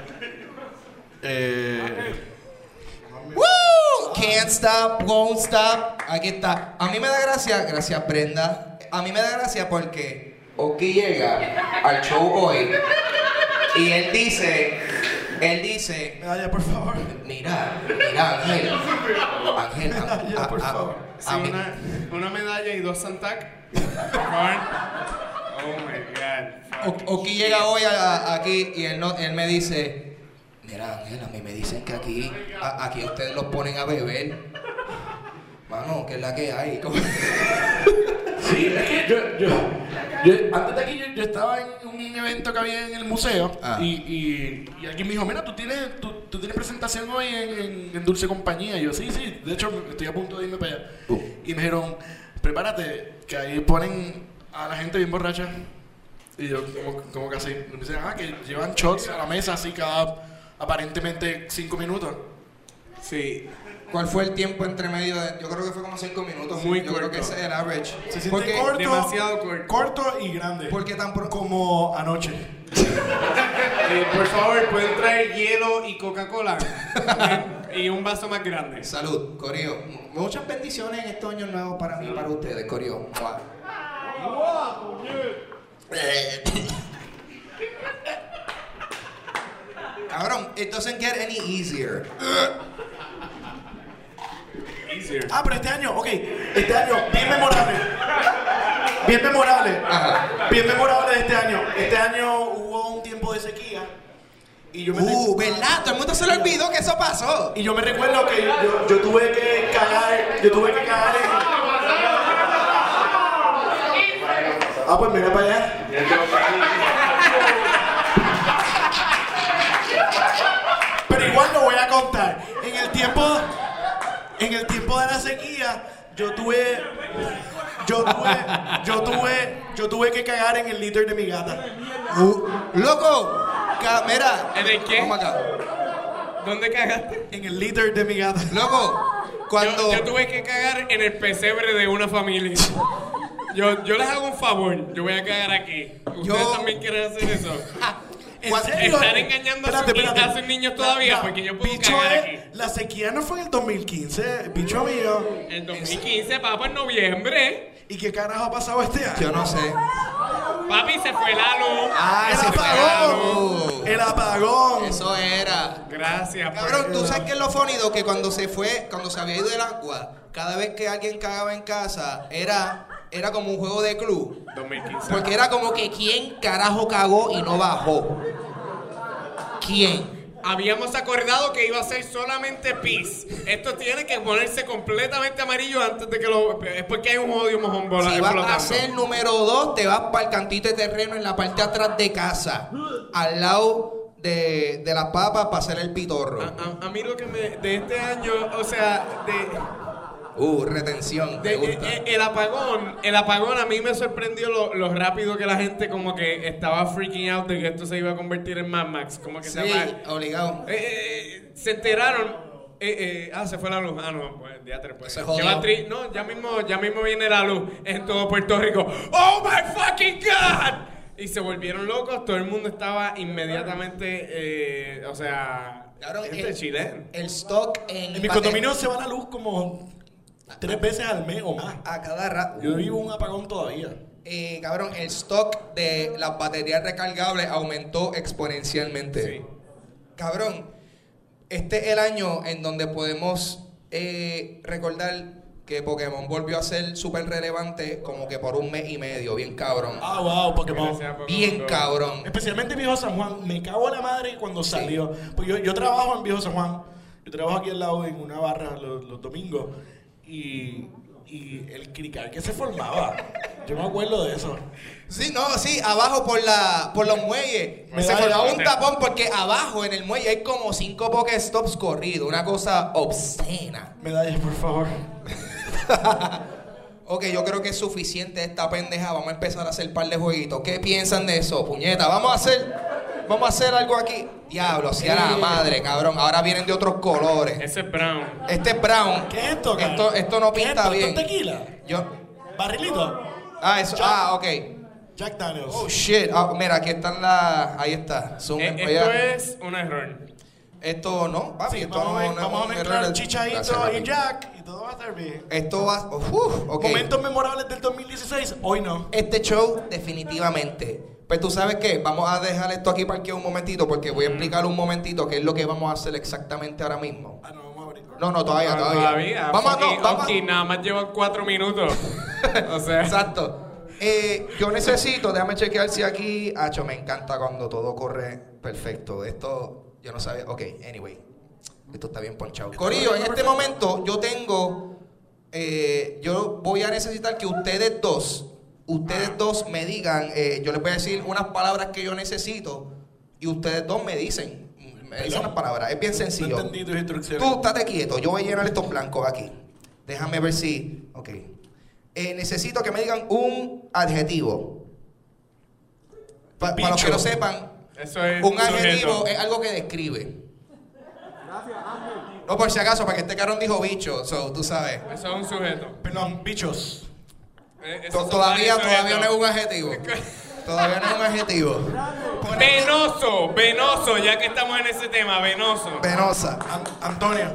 Eh, ¡Woo! Can't stop, won't stop. Aquí está. A mí me da gracia, gracias Brenda. A mí me da gracia porque Oki llega al show hoy y él dice, él dice, medalla, por favor. mira, mira Ángel, Ángel, a, Medalla, a- por a- favor. Sí, a mí- una, una medalla y dos Santac. Por favor. Oh my God. O- Oki llega hoy a- a- aquí y él, no, él me dice, mira Ángel, a mí me dicen que aquí, a- aquí ustedes los ponen a beber. Mano, que es la que hay. Como- Sí, es que yo, yo, yo- antes de aquí yo, yo estaba en un evento que había en el museo Ah. y, y, y alguien me dijo, mira, tú tienes, tú, tú tienes presentación hoy en, en, en Dulce Compañía. Y yo, sí, sí, de hecho estoy a punto de irme para allá. Uh. Y me dijeron, prepárate, que ahí ponen a la gente bien borracha. Y yo, como, como que así. Y me dicen, ah, que llevan shots a la mesa así cada aparentemente cinco minutos. Sí. ¿Cuál fue el tiempo entre medio de.? Yo creo que fue como cinco minutos. Muy Yo creo corto. que ese es el average. Se siente Porque, corto, demasiado corto. corto y grande. porque tan pro- Como anoche. Eh, por favor, ¿pueden traer hielo y Coca-Cola? Y un vaso más grande. Salud, Corio. Muchas bendiciones en estos años nuevos para mí y para ustedes, Corio. Cabrón, it doesn't get any easier. Easier. Ah, pero este año, ok, este año, bien memorable. Bien memorable. Ajá. Bien memorable de este año. Este año hubo un tiempo de sequía. Y yo me, Uh, ¿verdad? Todo el mundo se le olvidó que eso pasó. y yo me recuerdo que yo, yo tuve que cagar. Yo tuve que cagar en. Ah, pues mira para allá. Pero igual lo voy a contar. En el tiempo. En el tiempo de la sequía, yo tuve. Yo tuve. Yo tuve. Yo tuve que cagar en el liter de mi gata. Uh, ¡Loco! Ca- Mira. ¿En el qué? Vamos acá. ¿Dónde cagaste? En el liter de mi gata. Loco, cuando. Yo, yo tuve que cagar en el pesebre de una familia. Yo, yo les hago un favor, yo voy a cagar aquí. ¿Ustedes Yo- también quieren hacer eso? ¿En Cuando- serio? Están engañando a sus, Espérate, espérate. a sus niños todavía, La- porque yo puedo bicho cagar es- aquí. La sequía no fue en el dos mil quince, bicho mío. En dos mil quince, papi, en noviembre. ¿Y qué carajo ha pasado este año? Yo no sé. Papi, se fue la luz. Ah, el se fue la luz. apagón. El apagón. Eso era. Gracias. por- Cabrón, ¿tú sabes qué es lo funny? Que cuando se fue, cuando se había ido el agua, cada vez que alguien cagaba en casa, era, era como un juego de club. dos mil quince. Porque era como que quién carajo cagó y no bajó. ¿Quién? Habíamos acordado que iba a ser solamente pis. Esto tiene que ponerse completamente amarillo antes de que lo... Es porque hay un odio mojón bola Si vas explotando. a ser número dos, te vas para el cantito de terreno en la parte de atrás de casa, al lado de, de las papas para hacer el pitorro. A, a- a mí lo que me... De este año, o sea, de... Uh, retención, De- me gusta. eh, eh, el apagón, el apagón a mí me sorprendió lo, lo rápido que la gente como que estaba freaking out de que esto se iba a convertir en Mad Max, como que Sí, se llama, obligado. eh, eh, se enteraron, eh, eh, ah, se fue la luz, ah no, pues ya te pues. Se jodió. Lleva tri- no, ya mismo, ya mismo viene la luz en todo Puerto Rico. Oh my fucking God. Y se volvieron locos, todo el mundo estaba inmediatamente, eh, o sea, Cabrón, este el, chileno. el stock en, En mi pate- condominio se va la luz como tres veces al mes o más. a cada rato. Yo vivo un apagón todavía. Eh, cabrón, el stock de las baterías recargables aumentó exponencialmente. Sí. Cabrón, este es el año en donde podemos eh, recordar que Pokémon volvió a ser súper relevante como que por un mes y medio, bien cabrón. Ah, wow, Pokémon. Gracias, Pokémon Bien Go. cabrón. Especialmente Viejo San Juan. Me cago en la madre cuando salió. Pues yo, yo trabajo en Viejo San Juan. Yo trabajo aquí al lado en una barra los, los domingos. Y, y el crical que se formaba. Yo me acuerdo de eso. Sí, no, sí, abajo por la por los muelles. Me se da formaba el- un tapón porque abajo en el muelle hay como cinco Pokéstops corridos, una cosa obscena. Medallas, por favor. Ok, yo creo que es suficiente esta pendeja. Vamos a empezar a hacer un par de jueguitos. ¿Qué piensan de eso, puñeta? Vamos a hacer Vamos a hacer algo aquí. Diablo, si a la madre, cabrón. Ahora vienen de otros colores. Ese es brown. Este es brown. ¿Qué es esto, cara? Esto, esto no ¿Qué es pinta esto? bien. ¿Esto es tequila? Yo. ¿Barrilito? Ah, eso. Jack- Ah, ok. Jack Daniels. Oh shit. Ah, mira, aquí están las. Ahí está. Zoom Eh, en para esto allá. es un error. Esto no, papi. Sí, esto vamos, a, no, ver- no vamos a es un mezclar error. chichadito Gracias, y papi. Jack y todo va a estar bien. Esto va. Uf, ok. Momentos memorables del dos mil dieciséis, hoy no. Este show, definitivamente. Pues tú sabes qué, vamos a dejar esto aquí parqueado un momentito porque voy a explicar un momentito qué es lo que vamos a hacer exactamente ahora mismo. Ah, no, vamos a abrir. No, no, todavía, Ah, todavía. Todavía. Vamos a, Fucking no, vamos a- Oki, nada más llevan cuatro minutos. O sea. Exacto. Eh, yo necesito, déjame chequear si aquí. Acho, me encanta cuando todo corre perfecto. Esto, yo no sabía. Ok, anyway. Esto está bien ponchado. Corillo, en este momento yo tengo. eh, yo voy a necesitar que ustedes dos, ustedes dos me digan. eh, yo les voy a decir unas palabras que yo necesito y ustedes dos me dicen. Me dicen las palabras. Es bien sencillo. No entendí tus instrucciones. Tú estate quieto, yo voy a llenar estos blancos aquí. Déjame ver si. Ok. Eh, necesito que me digan un adjetivo. Pa- para los que Bicho. no sepan, Eso es un adjetivo sujeto. es algo que describe. No, por si acaso, porque este carón dijo bicho, so, tú sabes. Eso es un sujeto. Perdón, bichos. Eh, esos To- son Todavía, varios todavía no es sujetos. un adjetivo. Todavía no es un adjetivo. Venoso, venoso, ya que estamos en ese tema, venoso. Penosa. An- Antonio.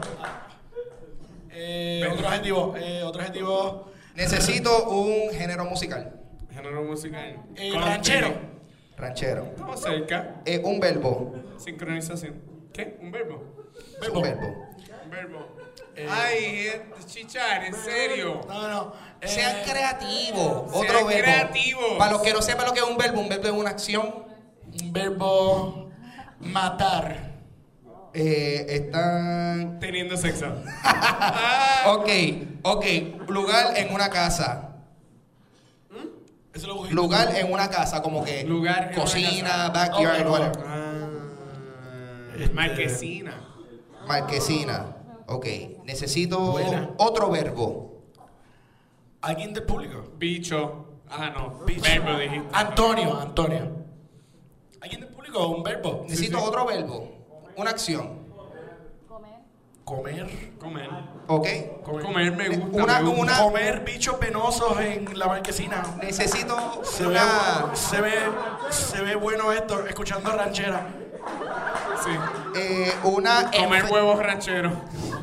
Eh, otro adjetivo. Eh, otro adjetivo. Necesito un género musical. Género musical. Eh, Country. ranchero. Ranchero. Estamos cerca. Eh, un verbo. Sincronización. ¿Qué? ¿Un verbo? Un verbo. Un verbo. Ay, eh, chichar, en serio. No, no. Eh, Sean creativos. Sean Otro verbo. creativos. Para los que no sepan lo que es un verbo, un verbo es una acción. Un verbo. Matar. Eh, están. Teniendo sexo. Ok, ok. Lugar en una casa. Eso lo cogí. Lugar en una casa, como que. Lugar en una Cocina, casa. backyard, Ok, whatever. Ah, marquesina. Marquesina. Ok. Necesito Buena. otro verbo. Alguien del público. Bicho. Ah, no. Bicho. Verbo dijiste. Antonio, Antonio. ¿Alguien del público? Un verbo. Necesito otro verbo. Una acción. Comer. Comer. Ok. Comer me gusta. Una- me gusta. una- Comer bichos penosos en la marquesina. Necesito Se ve, una. se ve, se ve bueno esto, escuchando ranchera. Sí. eh, una. Comer enfe- huevos rancheros.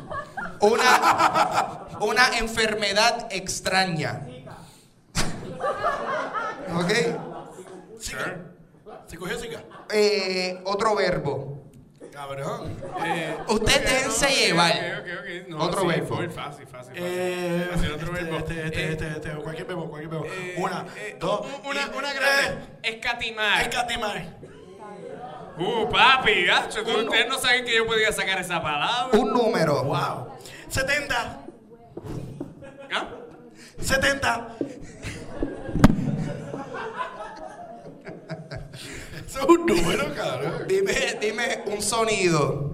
Una. Una enfermedad extraña. Ok. Siga. ¿Se cogió siga? Eh, otro verbo. Cabrón. Eh, Ustedes déjense ok, llevar. ok, ok, ok. No, Otro sí, verbo. full, Fácil, fácil, fácil. Eh, Fácil, otro este, verbo. este, este, Eh, este, este, cualquier verbo, cualquier verbo. eh, Una, eh, dos, un- Una, y- una eh, grande. Escatimar. escatimar. Uh, papi, gacho, tú- Un- ustedes no saben que yo podía sacar esa palabra. Un número. Wow. setenta. ¿Ah? setenta. Eso es un número, cabrón. Dime, dime un sonido.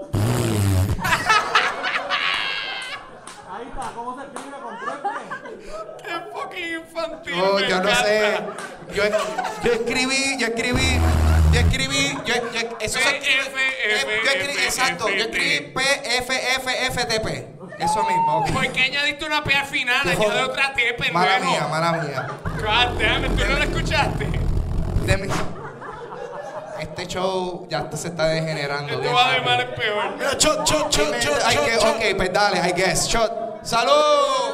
Qué fucking infantil. No, me yo no encanta. sé. Yo, yo escribí, yo escribí, yo escribí, yo, yo- eso se escribe- P, F, eh, F, yo escribí, F, exacto, F, yo T. escribí P, F, F, F, T, P. Eso mismo. ok. ¿Por qué añadiste una P al final? Qué Añade joder. otra T, pendejo. Mala mía, mala mía. God damn it, ¿tú no la escuchaste? De mi- Este show ya se está degenerando. Esto bien va de rápido. mal en peor. Mira, shot, shot, shot, Dime, shot, hay shot, que- shot. ok, pues dale, I guess. Shot. ¡Salud!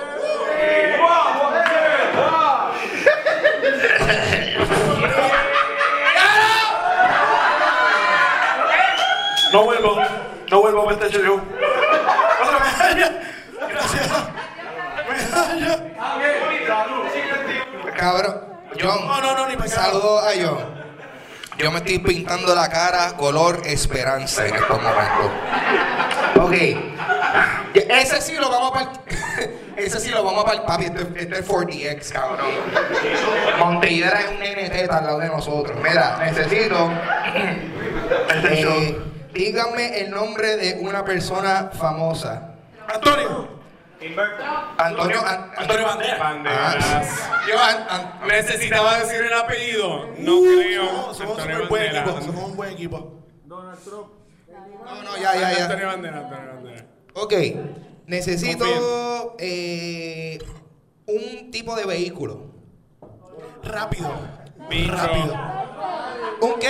No vuelvo, no vuelvo a este show. Otra medalla. Gracias. Medalla. Cabrón. John. No, no, no, ni para acá. Saludos a John. Yo me estoy pintando la cara color esperanza en estos momentos. Ok. Ese sí lo vamos para ese sí lo vamos para el papi. Esto, es- esto es cuatro D X, cabrón. Monteidera es un N T al lado de nosotros. Mira, necesito. eh, díganme el nombre de una persona famosa. Antonio. Antonio, An- Antonio Banderas. Banderas. Yo, An- An- Necesitaba decir el apellido. No creo. No, somos Antonio un buen Banderas. equipo. Somos un buen equipo. No, no, ya, ya, ya. Antonio Banderas, Antonio Banderas. Ok, necesito eh, un tipo de vehículo. Rápido. Bicho. Rápido. ¿Un qué?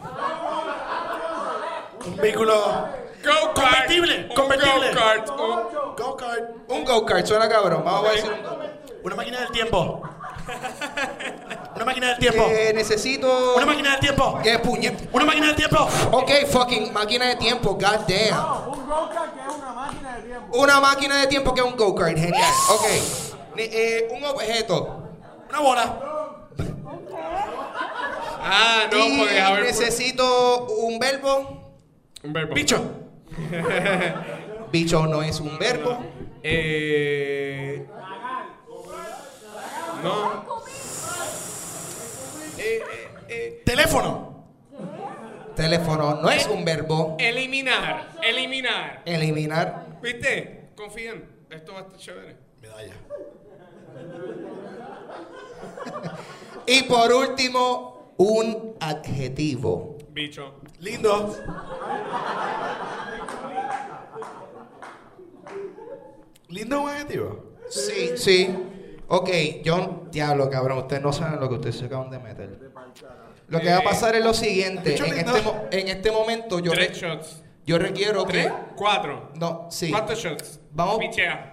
Un vehículo Go-kart. Convertible, Un convertible. Go-kart. Un- go-kart. Un go-kart, suena cabrón. Vamos a decir un go-kart. Una máquina del tiempo. Una máquina del tiempo. Eh, necesito... Una máquina del tiempo. ¿Qué puñet? Una máquina del tiempo. Ok, fucking máquina de tiempo, god damn. Un go-kart que es una máquina de tiempo. Una máquina de tiempo que es un go-kart, genial. Ok. Ne- eh, un objeto. Una bola. Ah, no, y porque a ver. necesito un verbo. Un verbo. Bicho. Bicho no es un verbo. Eh. No. Eh, eh, eh. Teléfono. Teléfono no es un verbo. Eliminar. Eliminar. Eliminar. ¿Viste? Confíen. Esto va a estar chévere. Medalla. Y por último, un adjetivo. Bicho. Lindo. Lindo un adjetivo. Sí, sí. Ok, yo, diablo, cabrón, ustedes no saben lo que ustedes se acaban de meter. Lo que va a pasar es lo siguiente. Bicho En lindo. este, mo- en este momento yo, Tres re- shots. yo requiero ¿Tres? que... Cuatro. No, sí. ¿Cuántos shots? Vamos. Pichea.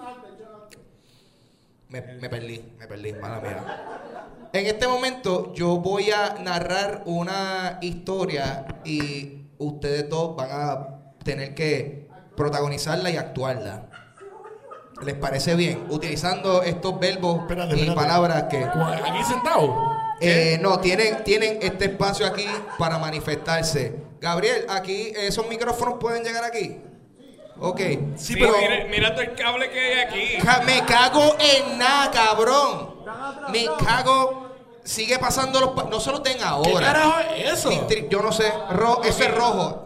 Me, me perdí, me perdí, mala mía. En este momento yo voy a narrar una historia y ustedes dos van a tener que protagonizarla y actuarla. ¿Les parece bien? Utilizando estos verbos Espérate, y espérate. palabras que... Aquí sentado. Eh, no, tienen, tienen este espacio aquí para manifestarse. Gabriel, aquí, ¿esos micrófonos pueden llegar aquí? Ok. Sí, Sí, pero- mira, mira todo el cable que hay aquí. Ca- Me cago en nada, cabrón. Me cago. Sigue pasando los... pa- No se los den ¿Qué ahora. carajo es eso? Tri- tri- Yo no sé. Ro- Eso es rojo.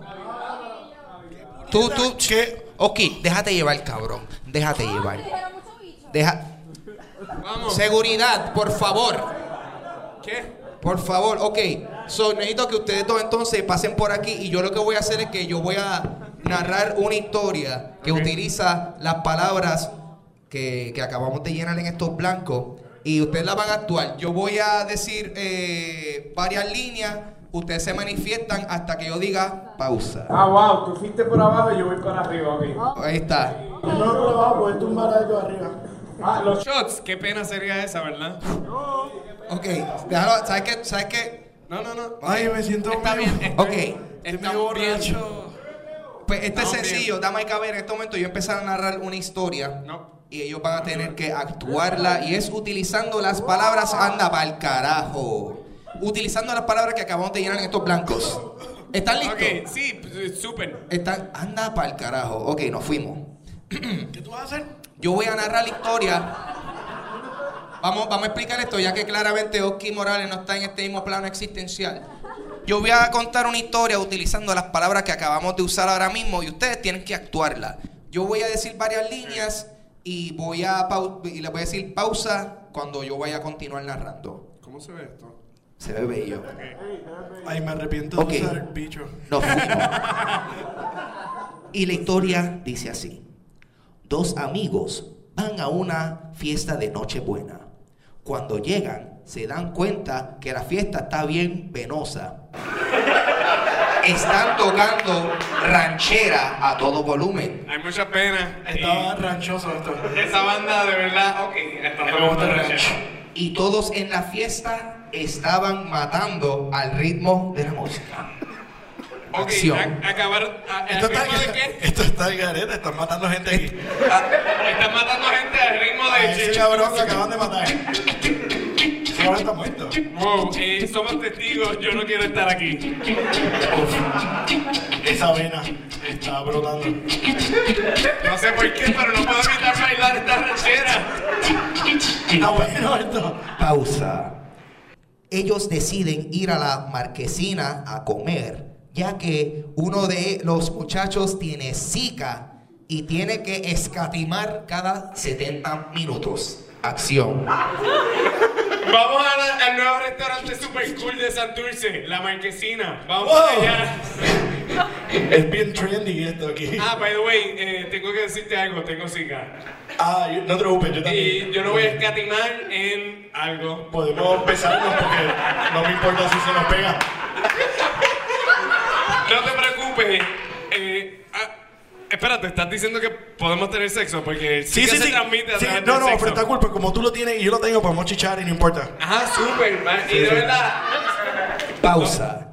Tú, tú... ¿Qué? Ok, déjate llevar, cabrón. Déjate llevar. Deja... Vamos. Seguridad, por favor. ¿Qué? Por favor, ok. So, necesito que ustedes dos entonces pasen por aquí y yo lo que voy a hacer es que yo voy a narrar una historia que Ok. utiliza las palabras que, que acabamos de llenar en estos blancos y ustedes las van a actuar. Yo voy a decir eh, varias líneas, ustedes se manifiestan hasta que yo diga pausa. Ah, wow, tú fuiste por abajo y yo voy para arriba, ok. Ahí está. No, por abajo, puedes tumbar algo arriba. Ah, los Shots. Qué pena sería esa, ¿verdad? Ok, déjalo, ¿sabes qué? ¿Sabes qué? No, no, no. Ay, me siento Está medio- bien. está Ok. bien. Estoy Está medio bien. borracho. Pues este es Estamos sencillo, dame que ver en este momento yo empezar a narrar una historia. No. Y ellos van a tener que actuarla y es utilizando las palabras anda pa'l carajo. Utilizando las palabras que acabamos de llenar en estos blancos. ¿Están listos? Ok, sí, pues, súper. Están, anda pa'l carajo. Ok, nos fuimos. ¿Qué tú vas a hacer? Yo voy a narrar la historia. Vamos, vamos a explicar esto, ya que claramente Oski Morales no está en este mismo plano existencial. Yo voy a contar una historia utilizando las palabras que acabamos de usar ahora mismo y ustedes tienen que actuarla. Yo voy a decir varias líneas y voy a pau- y les voy a decir pausa cuando yo vaya a continuar narrando. ¿Cómo se ve esto? Se ve bello. Ay, me arrepiento Ok. de usar el bicho. Nos fuimos. Y la historia dice así. Dos amigos van a una fiesta de Nochebuena. Cuando llegan, se dan cuenta que la fiesta está bien venosa. Están tocando ranchera a todo volumen. Hay mucha pena. Estaba Y ranchoso esto. esa banda, de verdad, ok. Está Me gusta el ranch. Y todos en la fiesta estaban matando al ritmo de la música. Ok, Acción. a- acabar. a- ¿Al Esto está, ritmo de qué? esto está al garete, están matando gente aquí. Están matando gente al ritmo A de ese chichi. cabrón lo acaban de matar. Ese cabrón está muerto. Wow, eh, somos testigos, yo no quiero estar aquí. Uf. Esa vena está brotando. No sé por qué, pero no puedo evitar bailar esta ranchera. Está bueno esto. Pausa. Ellos deciden ir a la marquesina a comer, ya que uno de los muchachos tiene zika y tiene que escatimar cada setenta minutos. Acción. Vamos a la- al nuevo restaurante super cool de Santurce, La Marquesina. Vamos Wow. allá. Es bien trendy esto aquí. Ah, by the way, eh, tengo que decirte algo, tengo zika. Ah, yo- no te preocupes, yo también. Y yo no voy a escatimar en algo. Podemos besarnos porque no me importa si se nos pega. No te preocupes. Eh, ah, espérate, ¿estás diciendo que podemos tener sexo? Porque Sí, sí, se sí. transmite a Sí, través no, del no, sexo. pero está cool, porque como tú lo tienes y yo lo tengo, podemos chichar y no importa. Ajá, súper. man. Y de verdad, Pausa.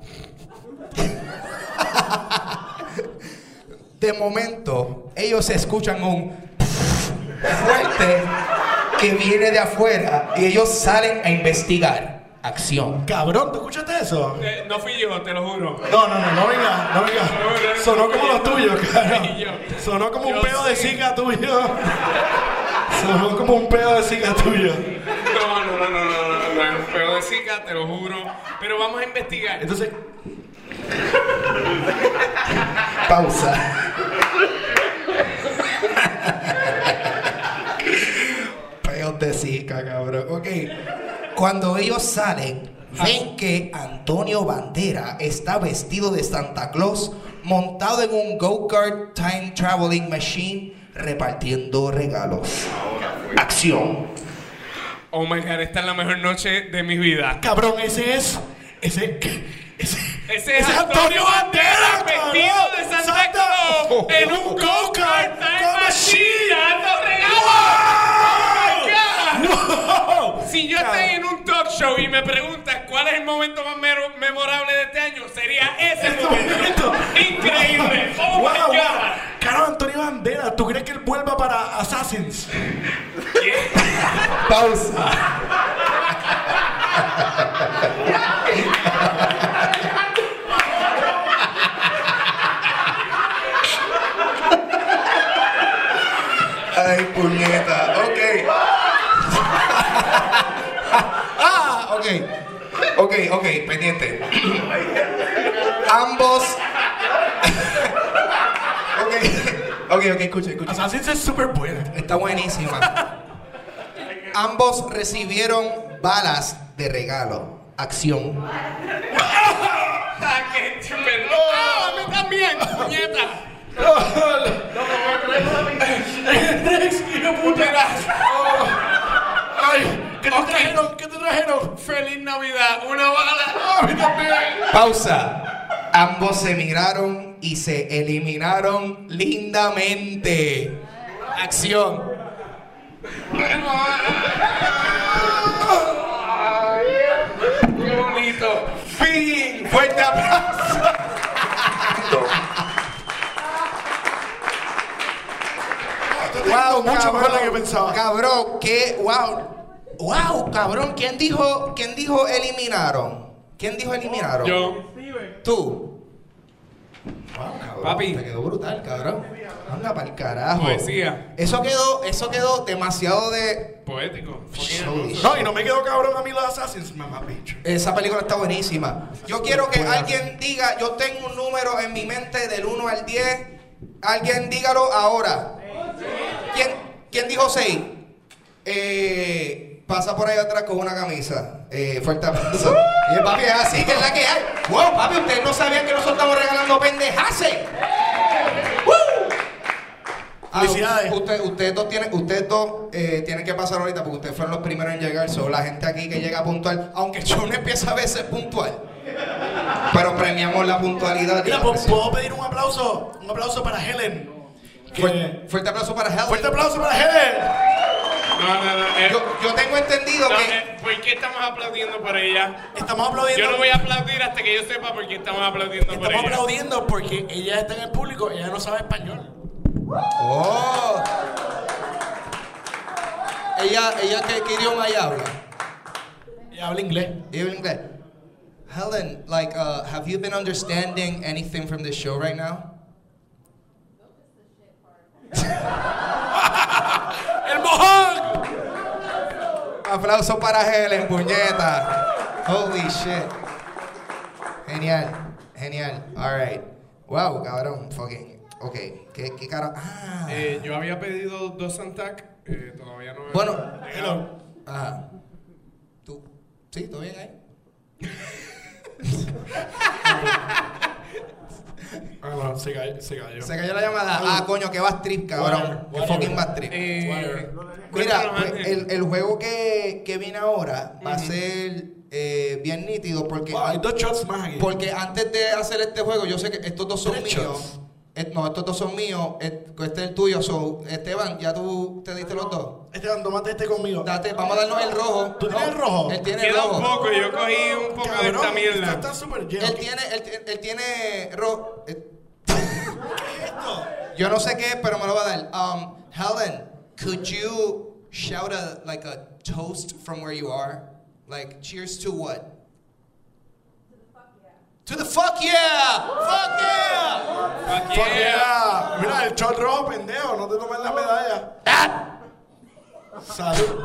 De momento, ellos escuchan un fuerte que viene de afuera y ellos salen a investigar. Acción. Cabrón, ¿tú escuchaste eso? eh, no fui yo, te lo juro. No, no, no, no venga, no venga. Sonó como los tuyos, cabrón. Yo. Sonó como un Yo pedo de sé. zika tuyo. Sonó como un pedo de zika tuyo. No, no, no, no, no, no, no, no, pero de zika, te lo juro. Pero vamos a investigar. Entonces, Pausa. Peos de zika, cabrón. Ok. Cuando ellos salen, ven que Antonio Bandera está vestido de Santa Claus, montado en un go-kart time traveling machine, repartiendo regalos. Acción. Oh my god, esta es la mejor noche de mi vida. cabrón, ese es. Ese. Ese. Ese es Antonio Banderas vestido de Santa Santa- Claus en un go-kart time machine dando regalos. ¡Wow! Si yo estoy en un talk show y me preguntas cuál es el momento más mero- memorable de este año, sería ese Este momento. momento. Increíble. Oh Wow, my wow. god. Caro, Antonio Banderas, ¿tú crees que él vuelva para Assassins? Pausa. Ay, puñeta. Ok. Ah, ok. Ok, ok, pendiente. Ambos. Ok. Ok, ok, escucha, escucha. Assassins es súper buena. Está buenísima. Ambos recibieron balas de regalo. Acción. Ah, qué perdón. Ah, a mí también, puñeta. Rex, hijo de puta. Ay, ¿qué te Ok. trajeron? ¿Qué te trajeron? Feliz Navidad, una bala. A mí también. Pausa. Ambos se miraron y se eliminaron lindamente. Acción. Qué bonito. Fin. Fuerte aplauso. Wow, Mucho mejor de lo que pensaba. Cabrón, qué wow. Wow, cabrón, ¿quién dijo, quién dijo eliminaron? ¿Quién dijo eliminaron? Yo. Tú. Wow, cabrón, Papi. te quedó brutal, cabrón. Anda pa'l carajo. Poesía. Eso quedó, eso quedó demasiado de. Poético. Holy shit. No, y no me quedó cabrón a mí los Assassins, mamá bicho. Esa película está buenísima. Yo quiero que Buena. alguien diga, yo tengo un número en mi mente del uno al diez. Alguien dígalo ahora. ¿Quién, quién dijo seis? Eh, pasa por ahí atrás con una camisa. Eh, fuerte aplauso. Y el papi es así, que es la que hay. Wow, papi, ustedes no sabían que nosotros estamos regalando pendejaces. ¡Woo! Ah, Felicidades. usted- ustedes dos tienen, ustedes dos eh, tienen que pasar ahorita porque ustedes fueron los primeros en llegar. Son la gente aquí que llega puntual, aunque yo no empieza a veces puntual. Pero premiamos la puntualidad. y Mira, la ¿puedo- presencia. ¿puedo pedir un aplauso? Un aplauso para Helen. Que- Fuerte, fuerte aplauso para Helen. Fuerte aplauso para Helen. No, no, no. eh, Yo, yo tengo entendido no, que eh, ¿por qué estamos aplaudiendo por ella? Estamos aplaudiendo. Yo no voy a aplaudir hasta que yo sepa por qué estamos aplaudiendo por Estamos ella. aplaudiendo porque ella está en el público, ella no sabe español. Oh. Ella, ella ¿qué, qué idioma ella habla? Ella habla inglés. Ella habla inglés. Helen, like, uh, have you been understanding anything from this show right now? ¡El mojón! Aplauso para Helen, puñeta. Holy shit. Genial, genial. All right. Wow, cabrón, fucking. Ok, ¿qué, qué cara? Ah. Eh, yo había pedido dos Santac, eh, todavía no me... Bueno, hello. Ajá. ¿Tú? ¿Sí? ¿Todo bien ahí? Ah, no, se cayó. Se cayó, Se cayó la llamada. Ah, coño, que bad trip, cabrón. Que fucking bad trip. Eh, Mira, cuéntanos, pues, Ángel. el, el juego que, que viene ahora va a ser eh, bien nítido porque, Wow, hay dos shots más aquí. porque antes de hacer este juego, yo sé que estos dos son Tres míos. shots. Eh, no, estos dos son míos. eh, Este es el tuyo. So, Esteban, ¿ya tú te diste los dos? Esteban, tómate este conmigo. Date, vamos a darnos el rojo. ¿Tú tienes No, el rojo? Él tiene el Queda un rojo. poco, yo cogí un poco de Cabrón, esta esto mierda. está súper lleno. Él tiene, él, él tiene rojo. Yo no sé qué es, pero me lo va a dar. Um, Helen, could you shout a like a toast from where you are? Like, cheers to what? To the fuck yeah! Fuck yeah! Fuck Fuck yeah. yeah. Mira, el shot rojo, pendejo. No te tomes la medalla. Ah. Salud.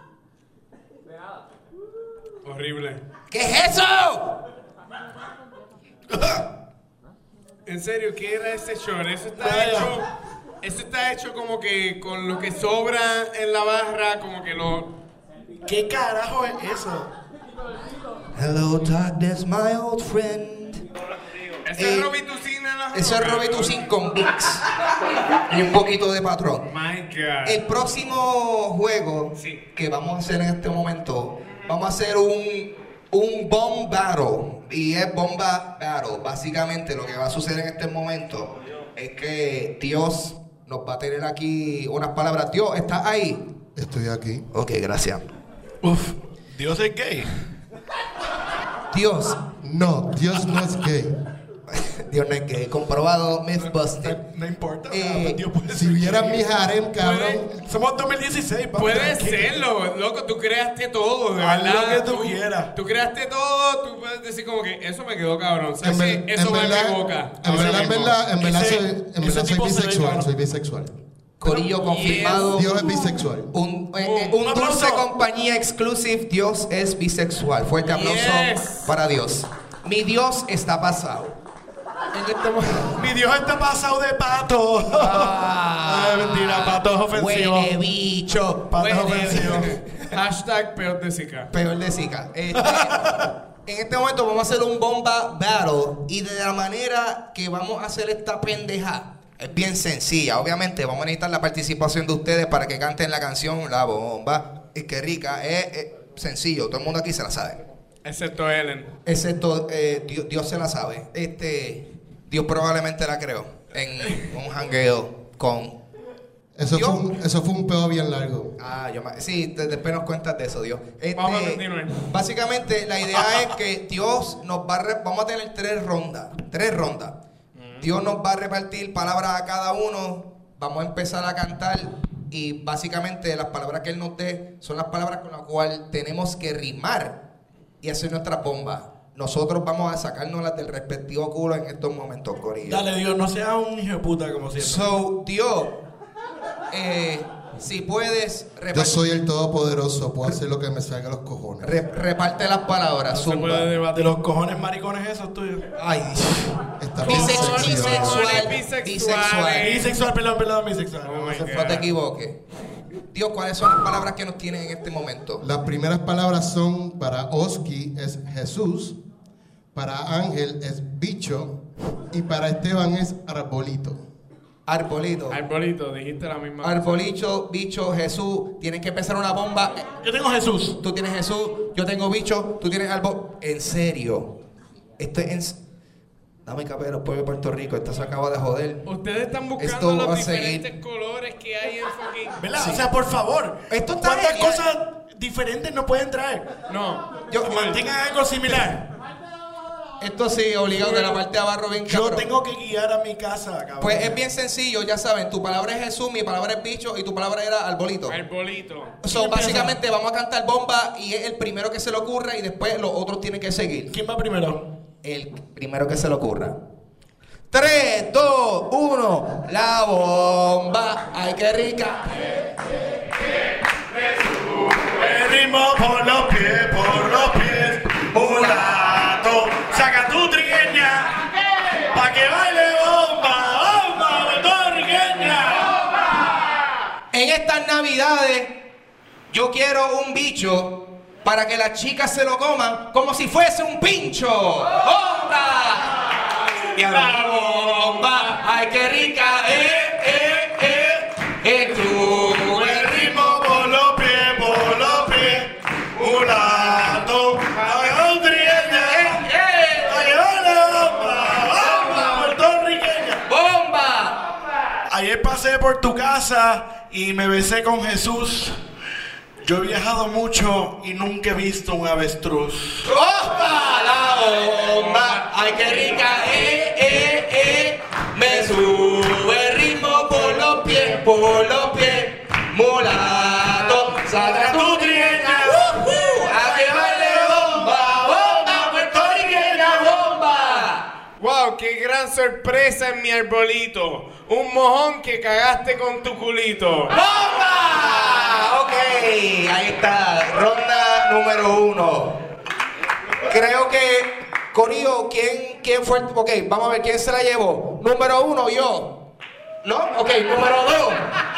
Horrible. ¿Qué es eso? En serio, ¿qué era ese short? Eso está Vaya. hecho... Eso está hecho como que con lo que sobra en la barra, como que lo... ¿Qué carajo es eso? Hello, darkness, my old friend. Ese Eh, es Robitussin en la Eso es roca. Robitussin con Vicks y un poquito de patrón. My God. El próximo juego Sí. que vamos a hacer en este momento, vamos a hacer un, un bomb battle. Y es bomba battle. Básicamente lo que va a suceder en este momento es que Dios nos va a tener aquí unas palabras. Dios, ¿estás ahí? Estoy aquí. Ok, gracias. Uf, Dios es gay. Dios. No, Dios no es gay. Dios no es gay. Comprobado, mythbusted. No importa. Eh, Dios puede Si ser vieran gay. mi harem, cabrón. Somos dos mil dieciséis, papi, Puede tranquilo. serlo, loco, tú creaste todo, de Haz verdad. lo que tú quieras. Tú creaste todo, tú puedes decir como que eso me quedó cabrón. ¿Sabes En, ver- qué? Eso en va en verdad, mi boca. en Ahora verdad, en mismo. verdad, en verdad, Ese- soy, en ese verdad soy tipo se ve, bisexual. cabrón. Soy bisexual. Corillo confirmado. Dios es bisexual. Un, eh, eh, Un un aplauso. dulce compañía exclusive. Dios es bisexual. Fuerte aplauso Yes. para Dios. Mi Dios está pasado. En este momento. Mi Dios está pasado de pato. Ah, Ay, mentira, pato es ofensivo. Huele bicho. Pato es Huele ofensivo. Hashtag peor de Zika. Peor de Zika. Este, en este momento vamos a hacer un bomba battle. Y de la manera que vamos a hacer esta pendeja es bien sencilla. Obviamente vamos a necesitar la participación de ustedes para que canten la canción La Bomba. Y qué rica. Es, es sencillo. Todo el mundo aquí se la sabe. Excepto Ellen. Excepto eh, Dios, Dios se la sabe. Este, Dios probablemente la creó en un jangueo con. Eso Dios. fue, un, eso fue un pedo bien largo. Ah, yo ma- sí, de- después nos cuentas de eso, Dios. Este, Vamos a continuar. Básicamente la idea es que Dios nos va a re- vamos a tener tres rondas, tres rondas. Dios nos va a repartir palabras a cada uno. Vamos a empezar a cantar y básicamente las palabras que él nos dé son las palabras con las cuales tenemos que rimar y hacer nuestras bombas. Nosotros vamos a sacarnos las del respectivo culo en estos momentos, corillo. Dale, Dios, no seas un hijo de puta como siempre. So, Dios, eh, si puedes Yo repartir, soy el todopoderoso. Puedo hacer lo que me salga a los cojones. re- reparte las palabras, No se zumba. puede De debatir. los cojones maricones esos tuyos. Ay, Está bien Bisexual, sexy, ¿verdad? bisexual, Bisexuales. bisexual. Bisexual, perdón, perdón, bisexual. Oh my No te equivoques. Dios, ¿cuáles son las palabras que nos tienen en este momento? Las primeras palabras son para Oski es Jesús, para Ángel es bicho y para Esteban es arbolito. Arbolito. Arbolito, dijiste la misma cosa. Arbolito, bicho, Jesús. Tienen que empezar una bomba. Yo tengo Jesús. Tú tienes Jesús, yo tengo bicho, tú tienes árbol. En serio. Esto es en... s- Dame capero, pueblo de Puerto Rico. Esto se acaba de joder. Ustedes están buscando Esto va los a seguir. diferentes colores que hay en fucking... ¿Verdad? O sea, por favor. Esto está ¿Cuántas genial. cosas diferentes nos pueden traer? No. Yo, Mantengan algo similar. esto sí, obligado de la parte de abajo bien Yo cabrón. tengo que guiar a mi casa, cabrón. Pues es bien sencillo, ya saben, tu palabra es Jesús, mi palabra es bicho y tu palabra era arbolito. Arbolito. So, básicamente vamos a cantar bomba y es el primero que se le ocurra y después los otros tienen que seguir. ¿Quién va primero? El primero que se le ocurra. tres, dos, uno. La bomba. Ay, qué rica. El ritmo por los pies, por los pies. Mulato, saca tu trigueña pa' que baile bomba, bomba, navidades yo quiero un bicho para que las chicas se lo coman como si fuese un pincho. ¡Bomba! Y a la bomba, ay qué rica, eh, eh, eh, eh, tú, el ritmo por los pies, por los pies, mulato, ay, trieña, eh, eh, ay, bomba, bomba, puertorriqueña, bomba. Ayer pasé por tu casa y me besé con Jesús. Yo he viajado mucho y nunca he visto un avestruz. ¡Bomba! La bomba, ay qué rica, eh, eh, eh. Me sube el ritmo por los pies, por los pies. Mulato, saca tu trieña, uh, uh, a que baile bomba, bomba, puertorriqueña, bomba. ¡Wow! ¡Qué gran sorpresa en mi arbolito! Un mojón que cagaste con tu culito. ¡Bomba! Ok, ahí está, ronda número uno. Creo que, Corillo, ¿quién, quién fue? Ok, vamos a ver, ¿quién se la llevó? Número uno, yo. ¿No? Ok, número dos.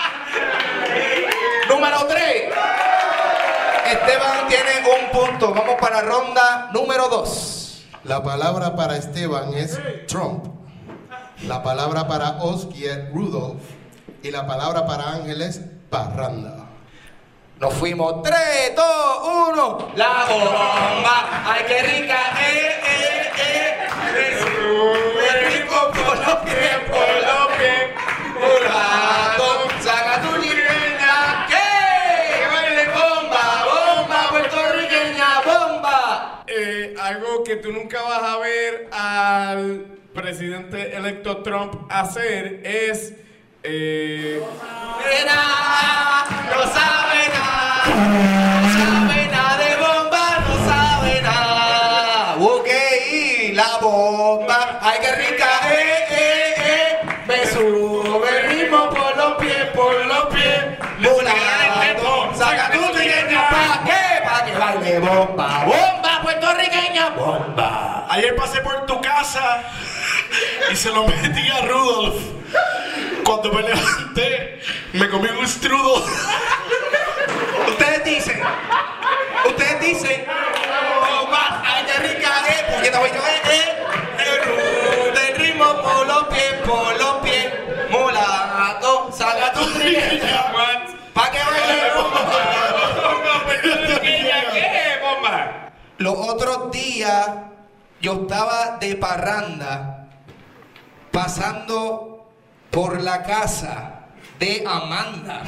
Número tres. Esteban tiene un punto. Vamos para ronda número dos. La palabra para Esteban es Trump. La palabra para Oski es Rudolph. Y la palabra para Ángel es parranda. Nos fuimos. tres, dos, uno. La bomba. Ay, qué rica. Eh, eh, eh. Me sube el ritmo por los pies, por los pies. Mulato, saca tu libreta. ¿Qué? Que baile bomba, bomba, puertorriqueña, bomba. Eh, algo que tú nunca vas a ver al presidente electo Trump hacer es... Eh, Nada, no sabe nada, no sabe nada de bomba, no sabe nada. Ok, la bomba, ay qué rica, eh, eh, eh. Me sube el ritmo por los pies, por los pies. Mulato, saca tu trigueña, ¿pa' qué? Pa' que baile bomba, bomba puertorriqueña, bomba. Ayer pasé por tu casa y se lo metí a Rudolph. Cuando me levanté, me comí un strudel. Ustedes dicen, ustedes dicen, bomba, ay qué rica, eh, porque te voy yo, eh, eh, del ritmo por los pies, por los pies, mulato, saca tu trigueña, pa' que baile bomba, ¿qué, bomba? Los otros días, yo estaba de parranda, pasando por la casa de Amanda.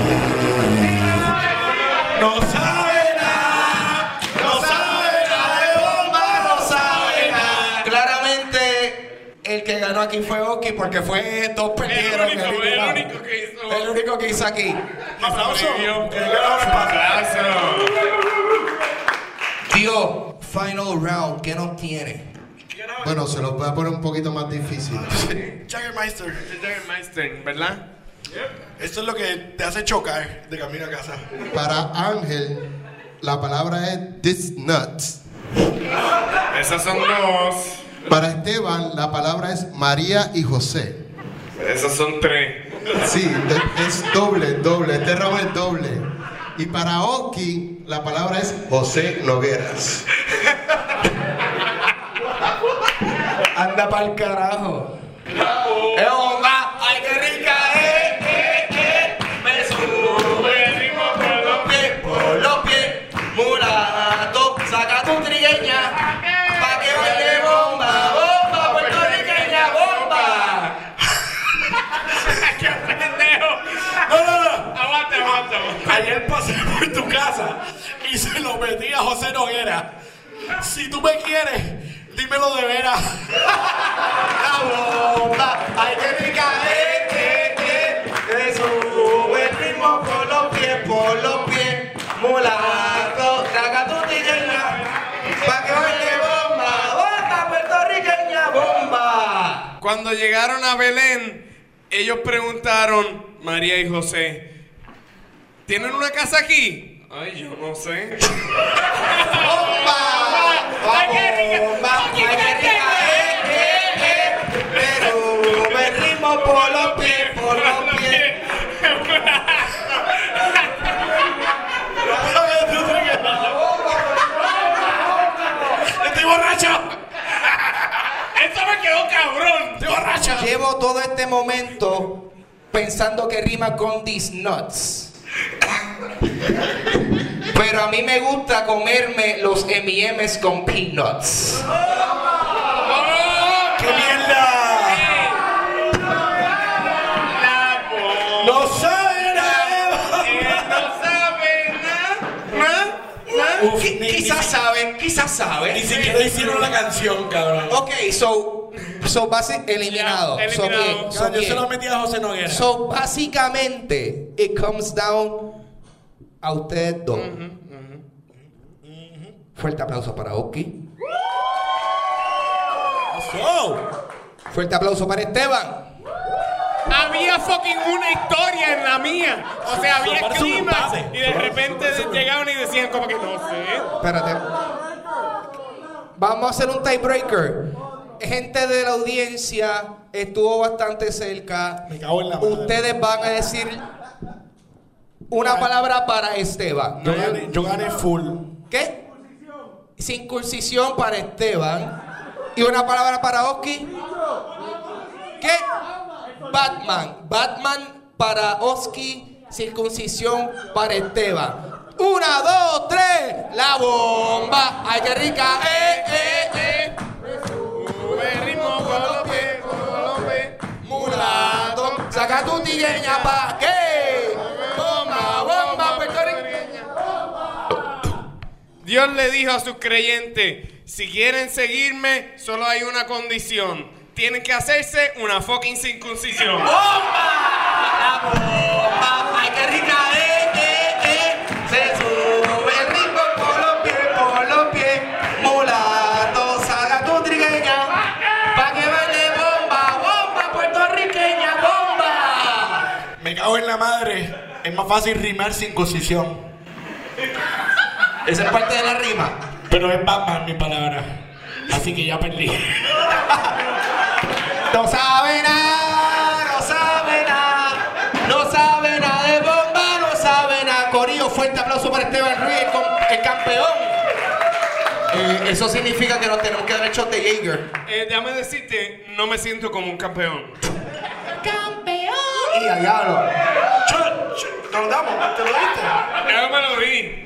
No sabe nada, no sabe nada de bomba, no sabe nada. Claramente, el que ganó aquí fue Oski porque fue dos perdieron. El único, el único que hizo. El único que hizo aquí. Aplauso. Aplauso. Tío, final round, ¿qué nos tiene? Bueno, se los voy a poner un poquito más difícil. Jaggermeister. Jaggermeister, ¿verdad? Esto es lo que te hace chocar de camino a casa. Para Ángel, la palabra es this nuts. Esas son dos. Para Esteban, la palabra es María y José. Esas son tres. Sí, de- es doble, doble. Este round es doble. Y para Oski, la palabra es José Nogueras. Anda pa'l carajo. ¡Eh, bomba! ¡Ay, qué rica! ¡Eh, eh, eh! Me sube el ritmo por los pies, por los pies. Mulato, saca tu trigueña, pa' que baile bomba, bomba, puertorriqueña, bomba. ¡Qué pendejo! No, no, no. Aguanta, aguanta. Ayer pasé por tu casa y se lo metí a José Noguera. Si tú me quieres, dímelo de veras. La bomba, ay qué rica, eh, eh, eh. Me sube el ritmo por los pies, por los pies. Mulato, saca tu trigueña, pa' que baile bomba, bomba, puertorriqueña, bomba. Cuando llegaron a Belén, ellos preguntaron, María y José, ¿tienen una casa aquí? Ay, yo no sé. ¡Bomba! ¡Ay, qué rica! ¡Bomba! ¡Ay, qué rica! ¡Eh, eh, eh! Pero me ritmo por los pies, por los pies. este momento pensando que rima con these nuts. Pero a mí me gusta comerme los eme y eme's con peanuts. ¡Qué mierda! No sabe nada. No sabe nada. Uf, Qui- ni- quizás ni- saben, quizás saben. Ni siquiera hicieron la canción, cabrón. Ok, so, so basi- eliminado. Ya, So, eliminado. bien, O so, sea, yo bien. se lo metí a José Noguera. So, básicamente, it comes down a ustedes dos. Fuerte aplauso para Oski. So, Fuerte aplauso para Esteban. Había fucking una historia en la mía. O sea, había Parece un clima. pase. Y de repente llegaban y decían como que no sé. Espérate. Vamos a hacer un tiebreaker. Gente de la audiencia estuvo bastante cerca. Me cago en la madre. Ustedes van a decir una palabra para Esteban. yo gané, yo gané full. ¿Qué? Circuncisión para Esteban. ¿Y una palabra para Oski? ¿Qué? Batman. Batman para Oski. Circuncisión para Esteban. Una, dos, tres. La bomba. Ay, qué rica. Eh, eh, eh. Sube ritmo con los pies, con los pies. Mulato. Saca tu tigueña pa' qué. Bomba, bomba, puertorriqueña. Dios le dijo a sus creyentes, si quieren seguirme, solo hay una condición. Tienen que hacerse una fucking circuncisión. ¡Bomba! La bomba. Ay, qué rica. Eh, eh, eh. Se sube el ritmo por los pies, por los pies. Mulato, saca tu trigueña. Pa' que baile bomba, bomba, puertorriqueña, bomba. Me cago en la madre. Es más fácil rimar sin concisión. Esa es parte de la rima. Pero es Batman mi palabra. Así que ya perdí. No sabe nada, no sabe nada. No sabe nada de bomba, no sabe nada. Corillo, fuerte aplauso para Esteban Ruiz, el, com- el campeón. Eh, eso significa que nos tenemos que dar el shot de Jaeger. Eh, déjame decirte, no me siento como un campeón. Y a diablo. Cho, cho, ¿Te lo damos? ¿Te lo diste? Ya me lo di.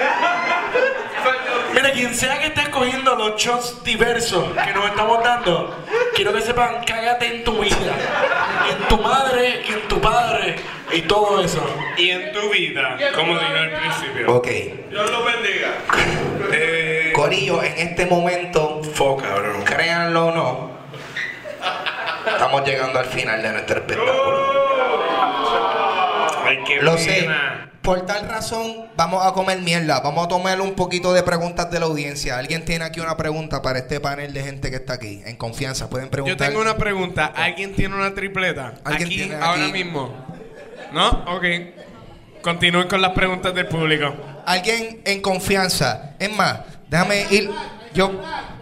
Mira, quien sea que esté escogiendo los shots diversos que nos estamos dando, quiero que sepan, cágate en tu vida, en tu madre y en tu padre y todo eso. Y en tu vida, como dije al principio. Ok. Dios lo bendiga. Eh, Corillo, en este momento, Fo, cabrón. créanlo o no, estamos llegando al final de nuestro espectáculo. Ay, qué Lo sé. pena. Por tal razón, vamos a comer mierda. Vamos a tomar un poquito de preguntas de la audiencia. ¿Alguien tiene aquí una pregunta para este panel de gente que está aquí? En confianza, pueden preguntar. Yo tengo una pregunta. ¿Alguien tiene una tripleta? ¿Alguien Aquí, tiene ahora aquí? mismo. ¿No? Ok. Continúen con las preguntas del público. Alguien en confianza. Es más, déjame ir. Yo.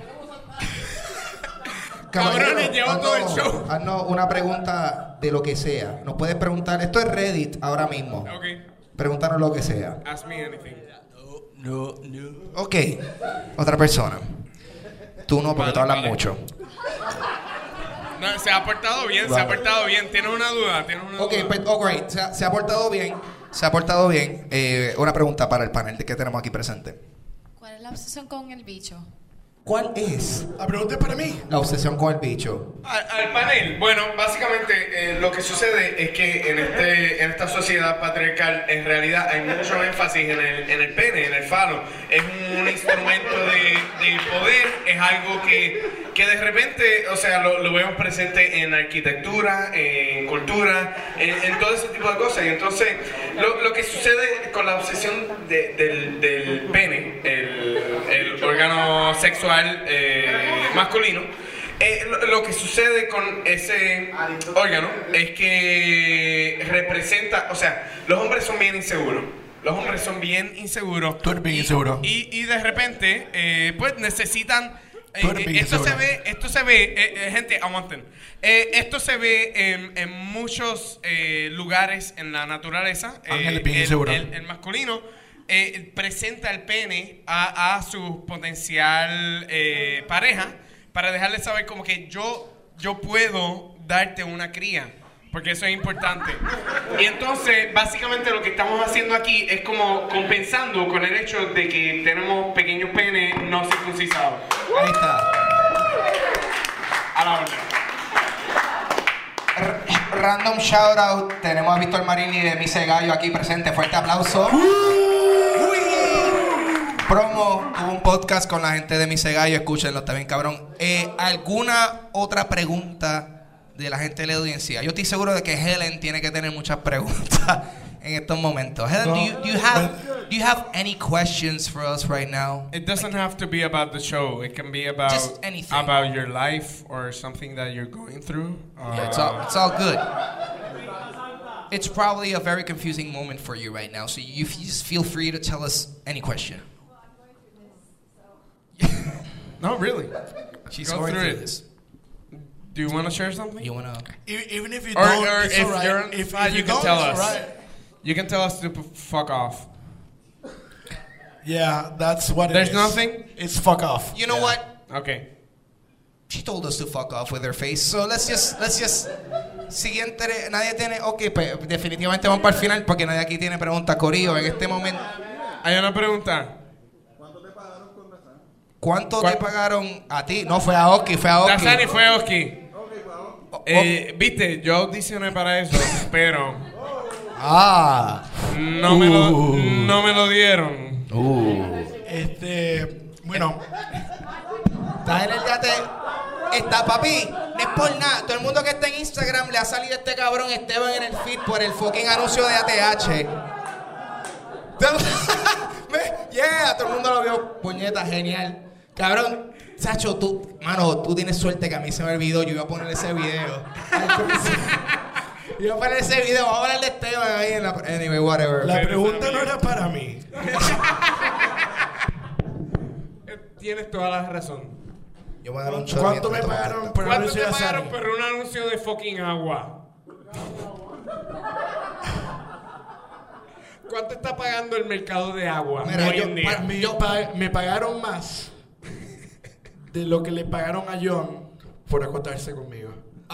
Cabrones, llevo todo el haznos- show. haznos una pregunta de lo que sea. Nos puedes preguntar. Esto es Reddit ahora mismo. Ok. Pregúntanos lo que sea. Ask me anything. No, no. Ok. Otra persona. Tú no, porque Vale, tú hablas vale. mucho. No, se ha portado bien, se ha Vale. portado bien. ¿Tienes una duda? ¿Tienes una Ok, duda? pues, oh, great. Se ha, se ha portado bien. Se ha portado bien. Eh, una pregunta para el panel que tenemos aquí presente. ¿Cuál es la obsesión con el bicho? ¿Cuál es La pregunta es para mí. la obsesión con el bicho? Al, al panel, bueno, básicamente eh, lo que sucede es que en este en esta sociedad patriarcal en realidad hay mucho énfasis en el, en el pene, en el falo. Es un instrumento de, de poder, es algo que, que de repente, o sea, lo, lo vemos presente en arquitectura, en cultura, en, en todo ese tipo de cosas. Y entonces, lo, lo que sucede con la obsesión de- del, del pene, el, el órgano sexual eh, masculino, eh, lo, lo que sucede con ese órgano es que representa, o sea, los hombres son bien inseguros. Los hombres son bien inseguros. Tú eres bien Y- inseguro. Y, y de repente, eh, pues necesitan. eh, Tú eres bien esto se inseguro. ve, esto se ve, eh, eh, gente, aguanten. Eh, esto se ve en, en muchos eh, lugares en la naturaleza. Eh, Ángel es bien el, inseguro. el- el masculino eh, presenta el pene a, a su potencial eh, pareja para dejarle saber como que yo, yo puedo darte una cría, porque eso es importante. Y entonces, básicamente lo que estamos haciendo aquí es como compensando con el hecho de que tenemos pequeños penes no circuncisados. Ahí está. A la orden. R- Random shout out, tenemos a Víctor Marini de Mise Gallo aquí presente, fuerte aplauso. Promo, tuvo un podcast con la gente de Mise Gallo, escúchenlo, está bien cabrón. Eh, ¿Alguna otra pregunta de la gente de la audiencia? Yo estoy seguro de que Helen tiene que tener muchas preguntas en estos momentos. Helen, do you, do you have do you have any questions for us right now? It doesn't have to be about the show. It can be about Just anything. about your life or something that you're going through. Uh, Yeah, it's all, it's all good. It's probably a very confusing moment for you right now, so you, you just feel free to tell us any question. No, really. She's Go going through through it. this. Do you want to share something? You wanna? E- Even if you Or, don't, or it's if alright. you're, if, ah, if you, you can don't, tell it's us. alright. You can tell us to p- fuck off. Yeah, that's what it There's is. nothing? It's fuck off. You know Yeah. what? Okay. She told us to fuck off with her face, so let's just, let's just. Siguiente, nadie tiene. Ok, pues definitivamente vamos para el final porque nadie aquí tiene preguntas, Corillo. En este momento. Hay una pregunta. ¿Cuánto ¿Cuál? te pagaron a ti? No, fue a Oski, fue a Oski. Dasani fue Oski. Eh, Viste, yo audicioné para eso, pero Ah. no me lo, Uh. no me lo dieron. Este, bueno, Estás en el yate. Está, papi, no es por nada. Todo el mundo que está en Instagram le ha salido este cabrón Esteban en el feed por el fucking anuncio de A T H. Yeah, todo el mundo lo vio. Puñeta, genial. Cabrón, Sacho, tú, mano, tú tienes suerte que a mí se me olvidó. Yo iba a poner ese video. Yo iba a poner ese video. Vamos a hablar de Esteban ahí en la. Anyway, whatever. la pregunta no era para mí. Tienes toda la razón. Yo voy a dar un shot ¿Cuánto me mientras pagaron tomo por el ¿Cuánto anuncio te de pagaron Dasani? por un anuncio de fucking agua? ¿Cuánto está pagando el mercado de agua Mira, hoy yo- en día? para- Me, Yo- pa- me pagaron más de lo que le pagaron a John por acostarse conmigo.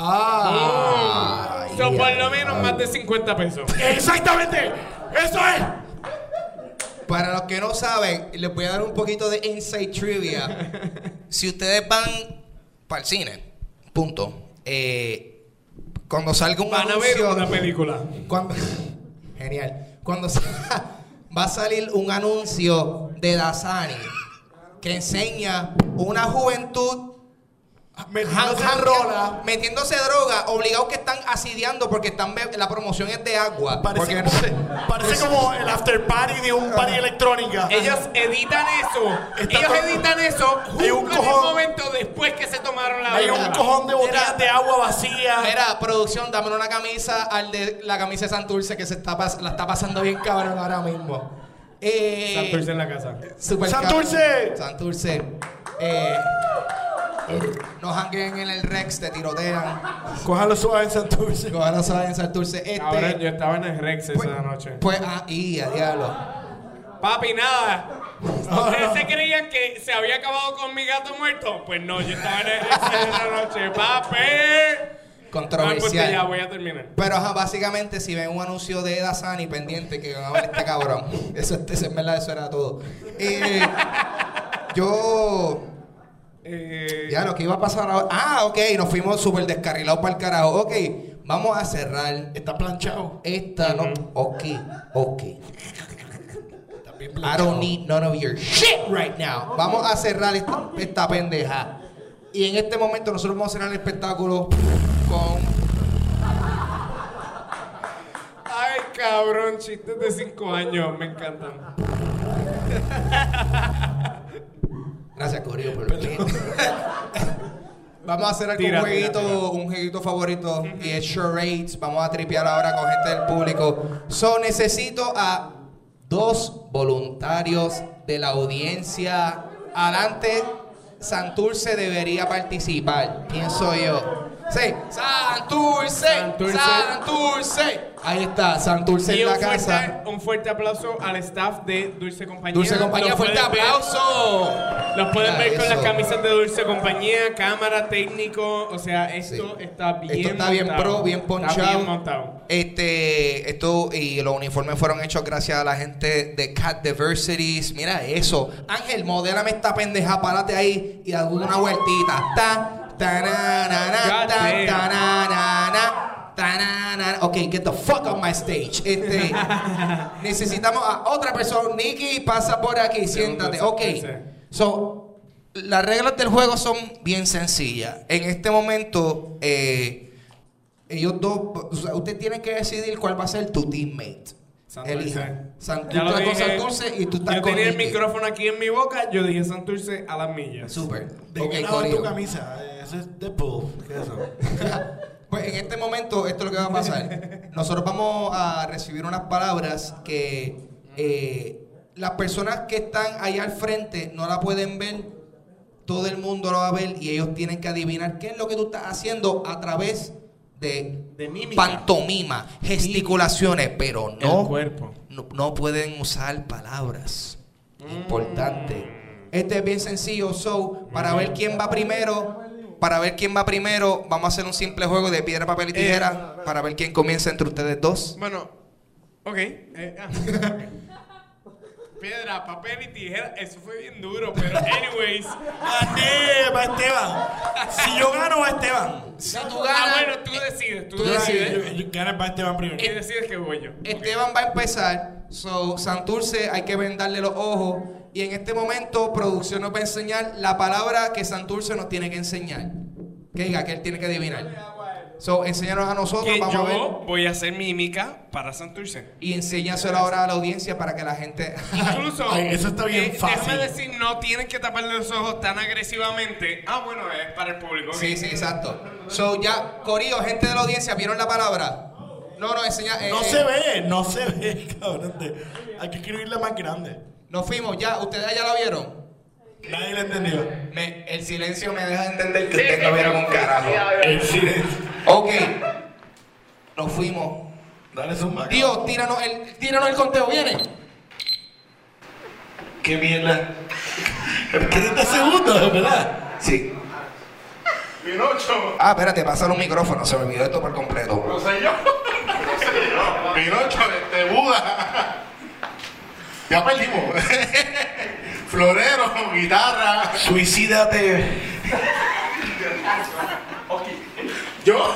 Ah. Mm. So, por lo menos más de cincuenta pesos. ¡Exactamente! ¡Eso es! Para los que no saben, les voy a dar un poquito de inside trivia. Si ustedes van para el cine, punto. Eh, cuando salga un Van a ver anuncio, una película. cuando, genial. Cuando sa- va a salir un anuncio de Dasani que enseña una juventud Metiéndose jan- rola. metiéndose droga, obligados que están asidiando porque están be- la promoción es de agua. Parece, Porque- como, parece como el after party de un party electrónica. Ellos editan eso. Está Ellos todo- editan eso Hay un justo en el cojón- momento después que se tomaron la Hay droga. un cojón de botellas Mira. de agua vacía. Mira, producción, dame una camisa al de la camisa de Santurce que se está pas- la está pasando bien cabrón ahora mismo. Eh, Santurce en la casa. super ¡Santurce! cabrón. Santurce. Eh, no jangueen en el Rex, te tirotean. Cójalo suave en Santurce. Cójalo suave en Santurce. Este, Ahora yo estaba en el Rex pues, esa noche. Pues, ah, y a diablo. Papi, nada. ¿Ustedes se creían que se había acabado con mi gato muerto? Pues no, yo estaba en el Rex esa noche. Papi. Controversial. Ah, pues ya voy a terminar. Pero ajá, básicamente si ven un anuncio de Dasani pendiente que van a ver este cabrón. Eso, eso en verdad, eso era todo. Eh, yo. Eh, Ya lo que iba a pasar ahora. Ah, ok, nos fuimos súper descarrilados para el carajo. Ok, vamos a cerrar Está planchado. esta. No, ok, ok. Está bien I planchado. don't need none of your shit right now. Vamos a cerrar esta, esta pendeja. Y en este momento nosotros vamos a cerrar el espectáculo con. Ay, cabrón, chistes de cinco años, me encantan. Gracias, Corillo, por venir. Vamos a hacer algún Tira, jueguito, tira, tira. un jueguito favorito y es charades. Vamos a tripear ahora con gente del público. So, necesito a dos voluntarios de la audiencia. Adelante, Santurce debería participar, pienso yo. Sí, Santurce, Santurce. Santurce. Ahí está, Santurce Y en un la casa. fuerte, un fuerte aplauso al staff de Dulce Compañía. Dulce Compañía, Lo fuerte pueden ver- aplauso. Nos pueden ver con Eso. las camisas de Dulce Compañía, cámara, técnico, o sea, esto Sí. está bien Esto está bien montado. pro, bien Está ponchado. bien montado. Este, esto y los uniformes fueron hechos gracias a la gente de Cat Diversities. Mira eso. Ángel, modélame esta pendeja, párate ahí y haz una vueltita. Ta, ta, na, na, na, God ta, damn. ta, na, na, na, ta, na, na. Ok, get the fuck on my stage. Este, necesitamos a otra persona. Nikki, pasa por aquí, siéntate. Ok. So, las reglas del juego son bien sencillas. En este momento, eh, ellos dos, o sea, usted tiene que decidir cuál va a ser tu teammate. Santurce. Elija. San, tú Ya lo estás con dije. Santurce y tú estás Yo con tenía el Nicky. micrófono aquí en mi boca, yo dije Santurce a las millas. Super. ¿De Ok, qué lado es tu corillo. camisa? Eso es Deadpool. ¿Qué es eso? Pues en este momento, esto es lo que va a pasar. Nosotros vamos a recibir unas palabras que eh, las personas que están ahí al frente no la pueden ver. Todo el mundo lo va a ver y ellos tienen que adivinar qué es lo que tú estás haciendo a través de, De mímica. pantomima, gesticulaciones, pero no, El cuerpo. no, no pueden usar palabras. Importante. Este es bien sencillo. So, para ver quién va primero, para ver quién va primero, vamos a hacer un simple juego de piedra, papel y tijera para ver quién comienza entre ustedes dos. Bueno, ok. eh, ah. Piedra, papel y tijera, eso fue bien duro, pero anyways. ¡Gané! Va Esteban. Si yo gano, va Esteban. Si tú Ah, ganas, bueno, tú decides, tú, tú decides. decides. Yo- yo- Gana va Esteban primero. Y decides que voy yo. Esteban va a empezar. So, Santurce hay que vendarle los ojos. Y en este momento, producción nos va a enseñar la palabra que Santurce nos tiene que enseñar. Que diga, que él tiene que adivinar. So, enséñanos a nosotros, Que vamos a ver. yo voy a hacer mímica para Santurce. Y enséñaselo ahora a la audiencia para que la gente. Incluso, Ay, eso está bien eh, fácil. Déjame decir, no tienen que taparle los ojos tan agresivamente. Ah, bueno, es para el público. Sí, ok. sí, exacto. So, ya, Corillo, gente de la audiencia, ¿vieron la palabra? No, no, enseña. eh, No eh, se ve, no se ve, cabrón. de- Hay que escribirla más grande. Nos fuimos, ya. ¿Ustedes ya la vieron? Nadie la entendió. Me- el silencio me deja entender que ustedes no vieron un carajo. El silencio. Ok. Nos fuimos. Dale zoom acá. Tío, tíranos el, tíranos el conteo, ¿viene? Qué mierda. treinta segundos, ¿verdad? Sí. Pinocho. Ah, espérate, pásale un micrófono, se me olvidó esto por completo. No sé yo. No sé yo. Pinocho, de Buda. Ya perdimos. Florero, guitarra. Suicídate. Yo.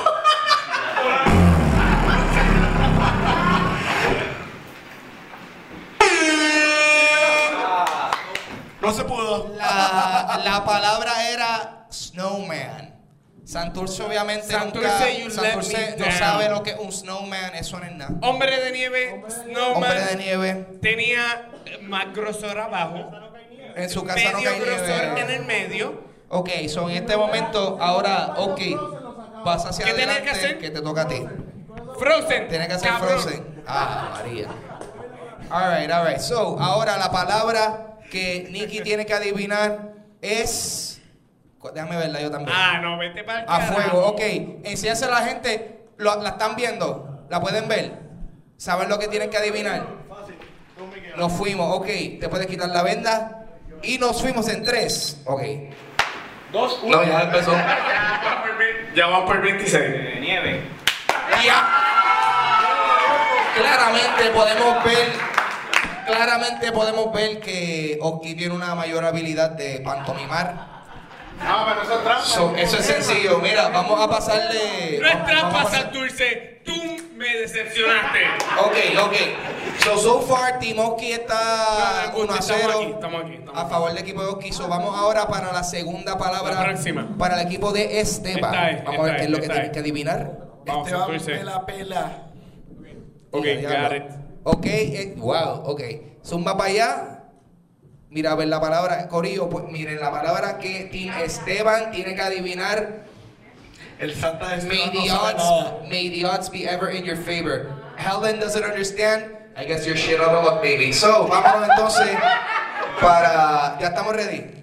No se pudo. La, la palabra era snowman. Santurce obviamente Santurce, nunca, you let Santurce me no down. sabe lo que es un snowman, eso no es nada. Hombre de nieve, Snowman. Hombre de nieve, Tenía eh, más grosor abajo, en su casa no medio cae grosor en nieve. el medio. Ok, so en este momento, ahora, ok, vas hacia ¿Qué tenía adelante, que hacer? que te toca a ti. Frozen. Tienes que hacer cabrón. Frozen. Ah, María. Alright, alright. So, ahora la palabra que Nicky tiene que adivinar es. Déjame verla yo también. Ah, no, vete para el A carajo. fuego, ok. Enséñaselo a la gente. Lo- ¿La están viendo? ¿La pueden ver? ¿Saben lo que tienen que adivinar? Nos fuimos, ok. Te puedes quitar la venda. Y nos fuimos en tres. Ok. Dos, uno. No, ya empezó. Ya vamos por el veintiséis. Nieve. Ya. Claramente podemos ver. Claramente podemos ver que Oki tiene una mayor habilidad de pantomimar. No, pero eso es trampa. So, eso es sencillo. Mira, vamos a pasarle. No es vamos a trampa, pasar- Santurce. Tú me decepcionaste. Ok, ok. So, so far, Team Oski está No, no, uno a estamos cero aquí, estamos aquí, estamos a aquí. favor del equipo de Oski. So, vamos ahora para la segunda palabra. La próxima. Para el equipo de Esteban. Esta es, Vamos a ver esta qué es es, lo que esta tienen es. que adivinar. Vamos, Esteban Santurce. me la pela. Ok, Ya, ya, got ya. it. Ok, eh, wow, ok. Zumba para allá. Mira, a ver la palabra, Corillo, pues miren la palabra que Team Esteban tiene que adivinar. El Santa de May Esteban the no sabe odds, nada. may the odds be ever in your favor. Helen doesn't understand. I guess you're shit out of luck, baby. So, vámonos entonces para. ¿Ya estamos ready?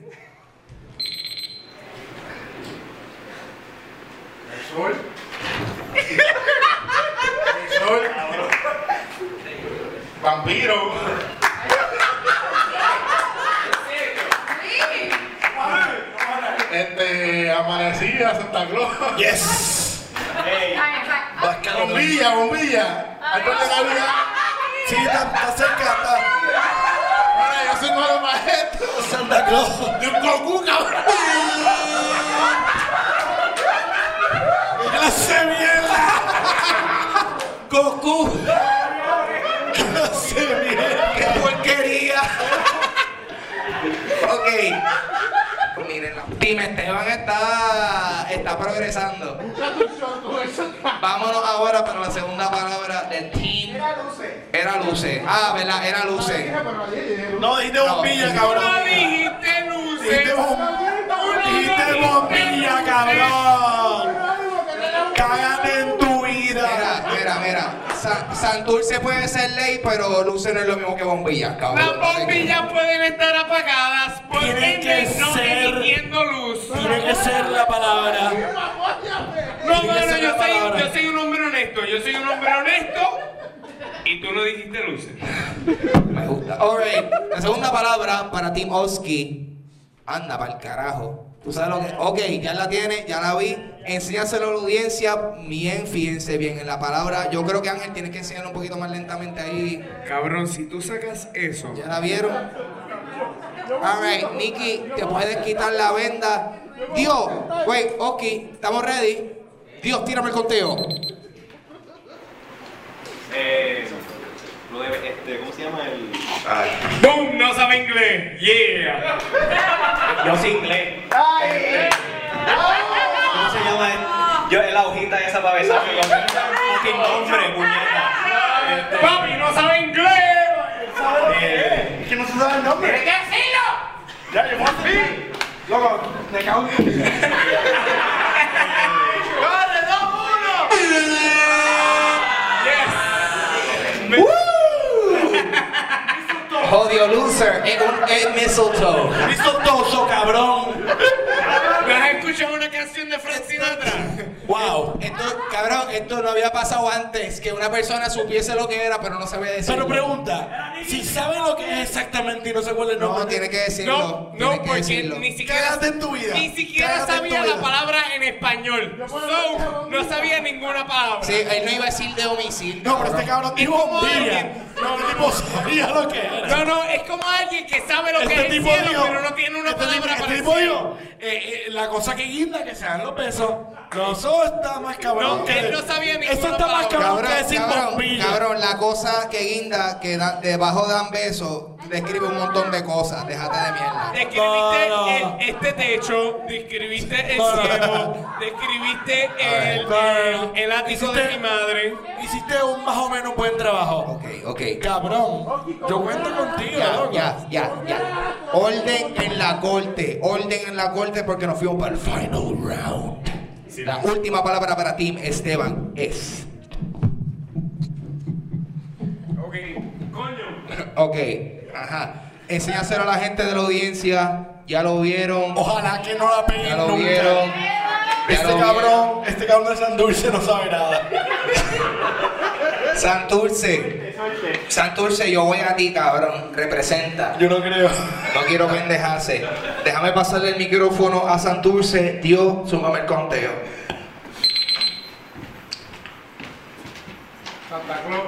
Sol. Sol. Vampiro. Santa Claus. Yes. Hey. Bombilla, bombilla. Árbol de Navidad. Sí, está, está cerca, está. Ahora yo soy uno de los maestros. Santa Claus. De un Goku, cabrón. ¡Qué clase de mierda! Goku. ¡Qué clase de mierda! ¡Qué porquería! Ok. Miren, Team Esteban está, está progresando. Vámonos ahora para la segunda palabra del Team. Era Luce. Era Luce. Ah, ¿verdad? Era Luce. No, dijiste bombilla, cabrón. No dijiste Luce. Dijiste bombilla, dijiste bombilla, cabrón. Cágate en tu vida. Mira, mira, mira. Sa Santurce puede ser ley, pero Luce no es lo mismo que bombilla, cabrón. Las bombillas pueden estar apagadas. ¿Por Tiene qué que no ser- emitiendo luz? Tiene que ser la palabra. No, Tiene que bueno, ser yo la soy, palabra. yo soy un hombre honesto. Yo soy un hombre honesto. Y tú no dijiste Luce. Me gusta. Alright. La segunda palabra para Team Oski. Anda, para el carajo. ¿Tú sabes lo que? Ok, ya la tiene, ya la vi. Enséñaselo a la audiencia. Bien, fíjense bien en la palabra. Yo creo que Ángel tiene que enseñarlo un poquito más lentamente ahí. Cabrón, si tú sacas eso. ¿Ya la vieron? Alright, Nicky, te puedes quitar la venda. Dios, wait, Oski, ¿estamos ready? Dios, tírame el conteo. Eh, lo de, este, ¿cómo se llama el...? ¡Boom! No sabe inglés. ¡Yeah! Yo sé inglés. ¿Cómo se llama el...? Yo, la hojita esa para besarme con fucking nombre, puñeta. Este, ¡Papi, no sabe inglés! eh, Es que no se sabe el nombre. ¡Tienes que decirlo! Ya, yo puedo así. Loco, me cago en tu vida. ¡Corre, dos, uno! ¡Yes! Odio loser, es un es mistletoe. Mistletoe, cabrón. ¿No has escuchado una canción de Frank Sinatra? Wow. Esto, cabrón, esto no había pasado antes, que una persona supiese lo que era, pero no sabía decirlo. Pero pregunta, si sabe lo que es exactamente y no se acuerda el nombre. No, tiene que decirlo. No, tiene no, que porque decirlo. ni siquiera, Cágate en tu vida. ni siquiera Cágate en sabía tu la vida. palabra en español. So, no sabía ninguna palabra. Sí, él no iba a decir de homicidio. No, pero este cabrón Es dijo como bombilla. alguien. No, este tipo sabía lo que era. No, no, es como alguien que sabe lo que Este es el tipo cielo, dijo, pero no tiene una este tipo, palabra este para tipo decir. dijo, eh, eh, la cosa que guinda que se dan los pesos. No, eso está más cabrón. No, que- él no sabía ninguna Eso está más palabra. cabrón Cabrón, que decir cabrón, bombilla. cabrón, la cosa que guinda, que da- debajo dan besos, describe un montón de cosas. Déjate de mierda. Describiste No, no. el- este techo, describiste el No, no, cielo, describiste el, No, no, el, no. el ático de mi madre. Hiciste un más o menos buen trabajo. Ok, ok. Cabrón, yo cuento contigo, Ya, loco. ya, ya, ya. Orden en la corte. Orden en la corte porque nos fuimos para el final round. La última palabra para Team Esteban es. Ok, coño. Ok, ajá. Enséñaselo a la gente de la audiencia. Ya lo vieron. Ojalá que no la peguen Ya lo nunca. vieron. Ya Este lo cabrón, este cabrón de Santurce no sabe nada. Santurce. Santurce, yo voy a ti, cabrón. Representa. Yo no creo. No quiero pendejarse. Déjame pasarle el micrófono a Santurce. Dios, súmame el conteo. Santa Claus.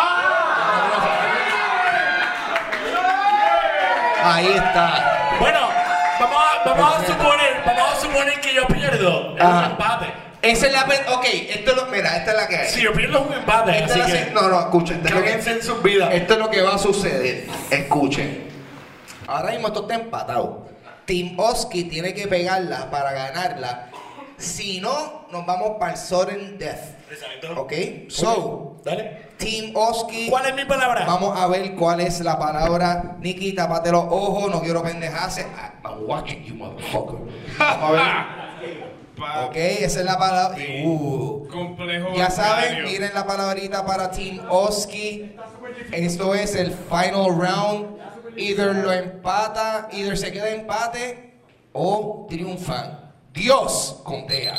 Ahí está. Bueno, vamos a, vamos a suponer, vamos a suponer que yo pierdo. Es Ajá. un empate. Esa es la. pe- Ok, esto es lo. Mira, esta es la que hay. Si yo pierdo es un empate, Esta así es la que se- No, no, escuchen. Esto es lo que- cáguense en sus vidas. Esto es lo que va a suceder. Escuchen. Ahora mismo esto está empatado. Team Oski tiene que pegarla para ganarla. Si no, nos vamos para el sudden death. Exacto. ¿Ok? So, Dale. Team Oski. ¿Cuál es mi palabra? Vamos a ver cuál es la palabra. Nikki, tapate los ojos, no quiero pendejarse. I'm watching you, motherfucker. Vamos a ver. Ok, esa es la palabra. Uh. Complejo. Ya saben, bancario. miren la palabrita para Team Oski. Esto es el final round. Either lo empata, either se queda empate o triunfan. Dios contea.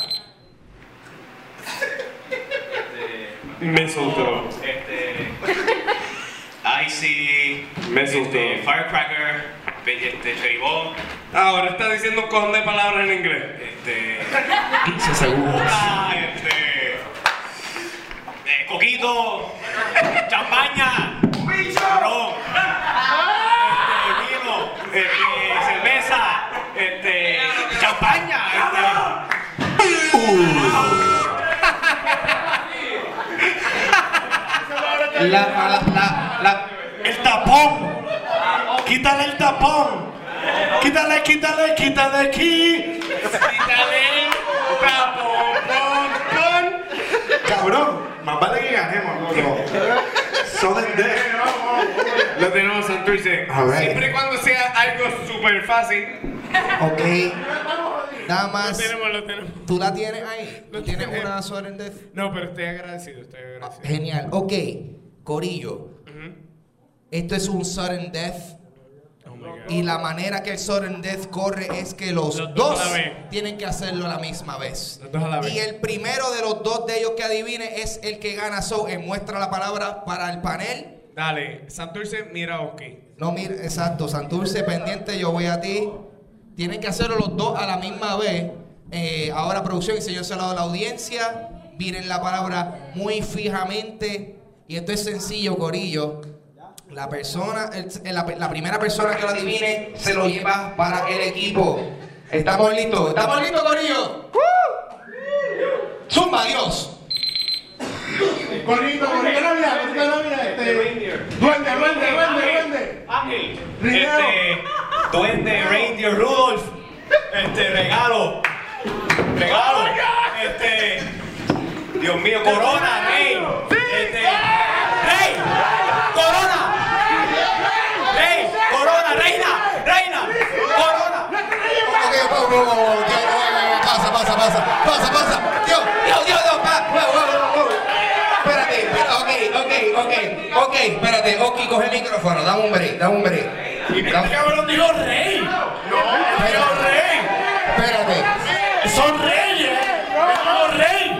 Mistletoe. Este... Icy... Mistletoe. Este, Firecracker... este, cheribón. Ahora está diciendo un cojón de palabras en inglés. Este. quince segundos. Ah, este. Eh, coquito. Champaña. Ron. Este, vino. Este, cerveza. Este. Champaña. Este. La, la, la, la, el tapón. Quítale el tapón. Quítale, quítale, quítale aquí. Quítale el tapón, pon, pon. Cabrón, más vale que ganemos, no, no. Sudden death. Lo tenemos, Santurce. Alright. Siempre y cuando sea algo súper fácil. Ok. Nada Lo más. tenemos, lo tenemos. ¿Tú la tienes ahí? ¿Tú Lo tienes tenemos. una sudden death? No, pero estoy agradecido, estoy agradecido. Genial. Ok, Corillo. Esto es un sudden death. Y la manera que el sudden death corre es que los, Los dos dos a la vez. tienen que hacerlo a la misma vez. Los dos a la vez. Y el primero de los dos de ellos que adivine es el que gana. So, eh, muestra la palabra para el panel. Dale, Santurce, mira, ok. No, mira, exacto. Santurce, pendiente, yo voy a ti. Tienen que hacerlo los dos a la misma vez. Eh, ahora, producción, y señórselo a la audiencia. Miren la palabra muy fijamente. Y esto es sencillo, Corillo. La persona, el- la, la primera persona que lo adivine se lo lleva para el equipo. ¿Estamos listos? ¿Estamos listos, Corillo? ¡Zumba, Dios! Corrito, corrito, no mira, corrito, no mira, este. Duende, duende, duende, duende. Ángel. Rinero. Este. Duende, Reindeer, Rudolph. Este, regalo. Regalo. Este. Dios mío, Corona, Rey. Este. Rey. Corona. Rey. Corona, reina. Reina. Corona. Ok, ok, ok, ok, ok, ok, pasa, pasa, pasa, pasa, pasa. Dios, Dios, Dios, Dios, pa, wow, wow, wow. Espérate, espérate, ok, ok, ok, ok, espérate, ok, coge el micrófono, dame un break, dame un break. Dame- Cabrón dijo rey. No, dijo rey. Espérate. Son reyes. Dijo rey.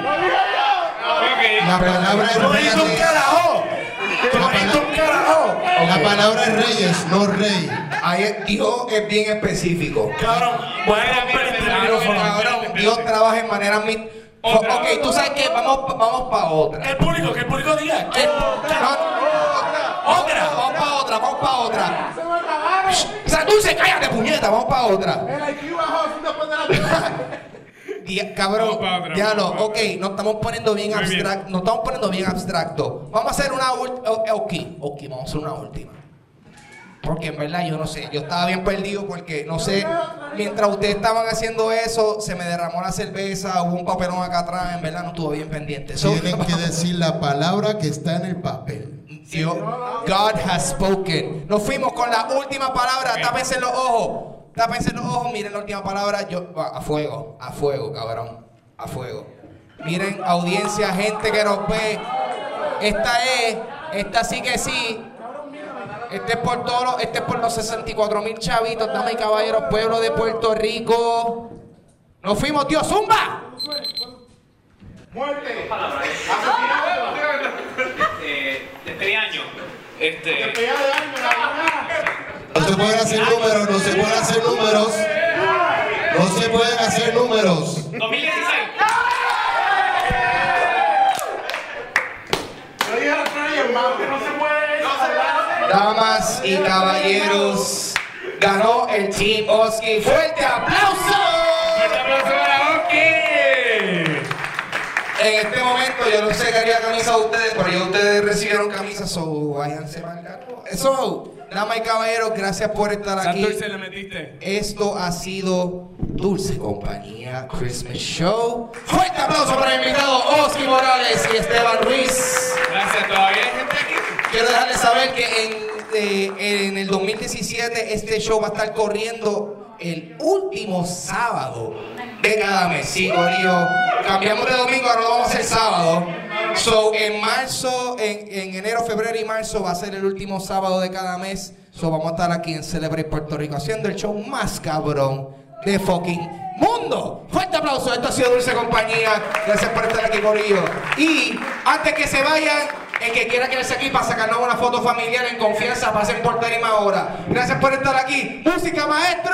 La palabra es No dijo un reyes. carajo. No dijo un carajo. La palabra es reyes, no rey. Ahí dijo es bien específico. Cabrón, voy a romper este micrófono. Cabrón, Dios trabaja en manera mi... Otra. Ok, tú sabes que vamos, vamos para otra. Que el público, que el público diga. Que No, otra, vamos para otra, vamos para otra. Santurce, cállate, puñeta, vamos para otra. El I Q bajó después de la película. Dia- cabrón, Vamos pa' otra, diablo, vamos pa' ok, nos estamos poniendo bien Muy bien. abstracto, nos estamos poniendo bien abstracto. Vamos a hacer una última, ok, ok, vamos a hacer una última. Porque en verdad yo no sé, yo estaba bien perdido porque no sé, mientras ustedes estaban haciendo eso, se me derramó la cerveza, hubo un papelón acá atrás, en verdad no estuve bien pendiente. So, Tienen que decir la palabra que está en el papel. Dios, God has spoken. Nos fuimos con la última palabra. Tápense los ojos. Tápense los ojos. Miren la última palabra. Yo, a fuego. A fuego, cabrón. A fuego. Miren, audiencia, gente que nos ve. Esta es. Esta sí que sí. Este es por todos los, este es por los sesenta y cuatro mil chavitos, damas y caballeros, pueblo de Puerto Rico. Nos fuimos, tío, zumba. Muerte. Eh, este año. Este. Despedida de año, la No se pueden hacer números, no se pueden hacer números. No se pueden hacer números. dos mil dieciséis. Yo dije a los reyes, hermano, que no se puede. No se puede. Damas y caballeros, ganó el Team Oski. ¡Fuerte aplauso! ¡Fuerte aplauso para Oski! En este momento yo no sé qué haría camisa a ustedes, pero ya ustedes recibieron camisas, so váyanse para el gato. Eso, damas y caballeros, gracias por estar aquí. Santurce le metiste. Esto ha sido Dulce Compañía Christmas Show. Fuerte aplauso para el invitado Oski Morales y Esteban Ruiz. Gracias, todavía hay gente aquí. Quiero dejarles saber que en, eh, en el dos mil diecisiete este show va a estar corriendo el último sábado de cada mes. Sí, corillo. Cambiamos de domingo, ahora lo vamos a hacer sábado. So, en marzo, en, en enero, febrero y marzo va a ser el último sábado de cada mes. So, vamos a estar aquí en Celebrate Puerto Rico haciendo el show más cabrón de fucking mundo. Fuerte aplauso. Esto ha sido Dulce Compañía. Gracias por estar aquí, corillo. Y antes que se vayan, El que quiera quedarse aquí para sacarnos una foto familiar en confianza, pasen por tarima ahora. Gracias por estar aquí. ¡Música, maestro!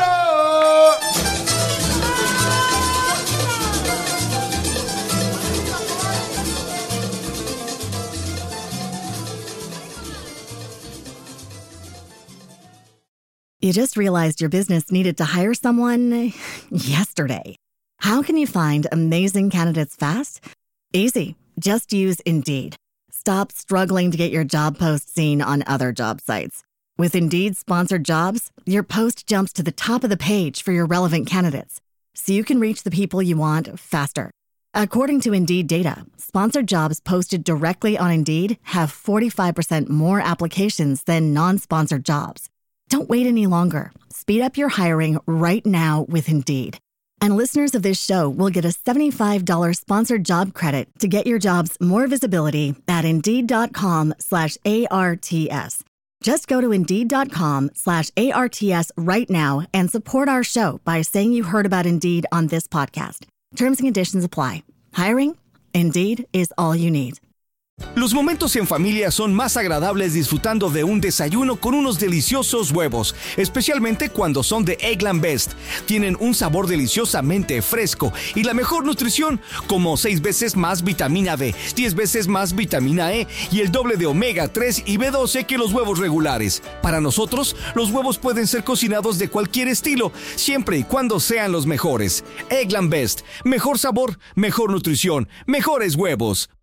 You just realized your business needed to hire someone yesterday. How can you find amazing candidates fast? Easy. Just use Indeed. Stop struggling to get your job post seen on other job sites. With Indeed sponsored jobs, your post jumps to the top of the page for your relevant candidates, so you can reach the people you want faster. According to Indeed data, sponsored jobs posted directly on Indeed have forty-five percent more applications than non-sponsored jobs. Don't wait any longer. Speed up your hiring right now with Indeed. And listeners of this show will get a seventy-five dollars sponsored job credit to get your jobs more visibility at Indeed.com slash ARTS. Just go to Indeed.com slash ARTS right now and support our show by saying you heard about Indeed on this podcast. Terms and conditions apply. Hiring? Indeed is all you need. Los momentos en familia son más agradables disfrutando de un desayuno con unos deliciosos huevos, especialmente cuando son de Eggland Best. Tienen un sabor deliciosamente fresco y la mejor nutrición, como seis veces más vitamina D, diez veces más vitamina E y el doble de omega tres y B doce que los huevos regulares. Para nosotros, los huevos pueden ser cocinados de cualquier estilo, siempre y cuando sean los mejores. Eggland Best. Mejor sabor, mejor nutrición, mejores huevos.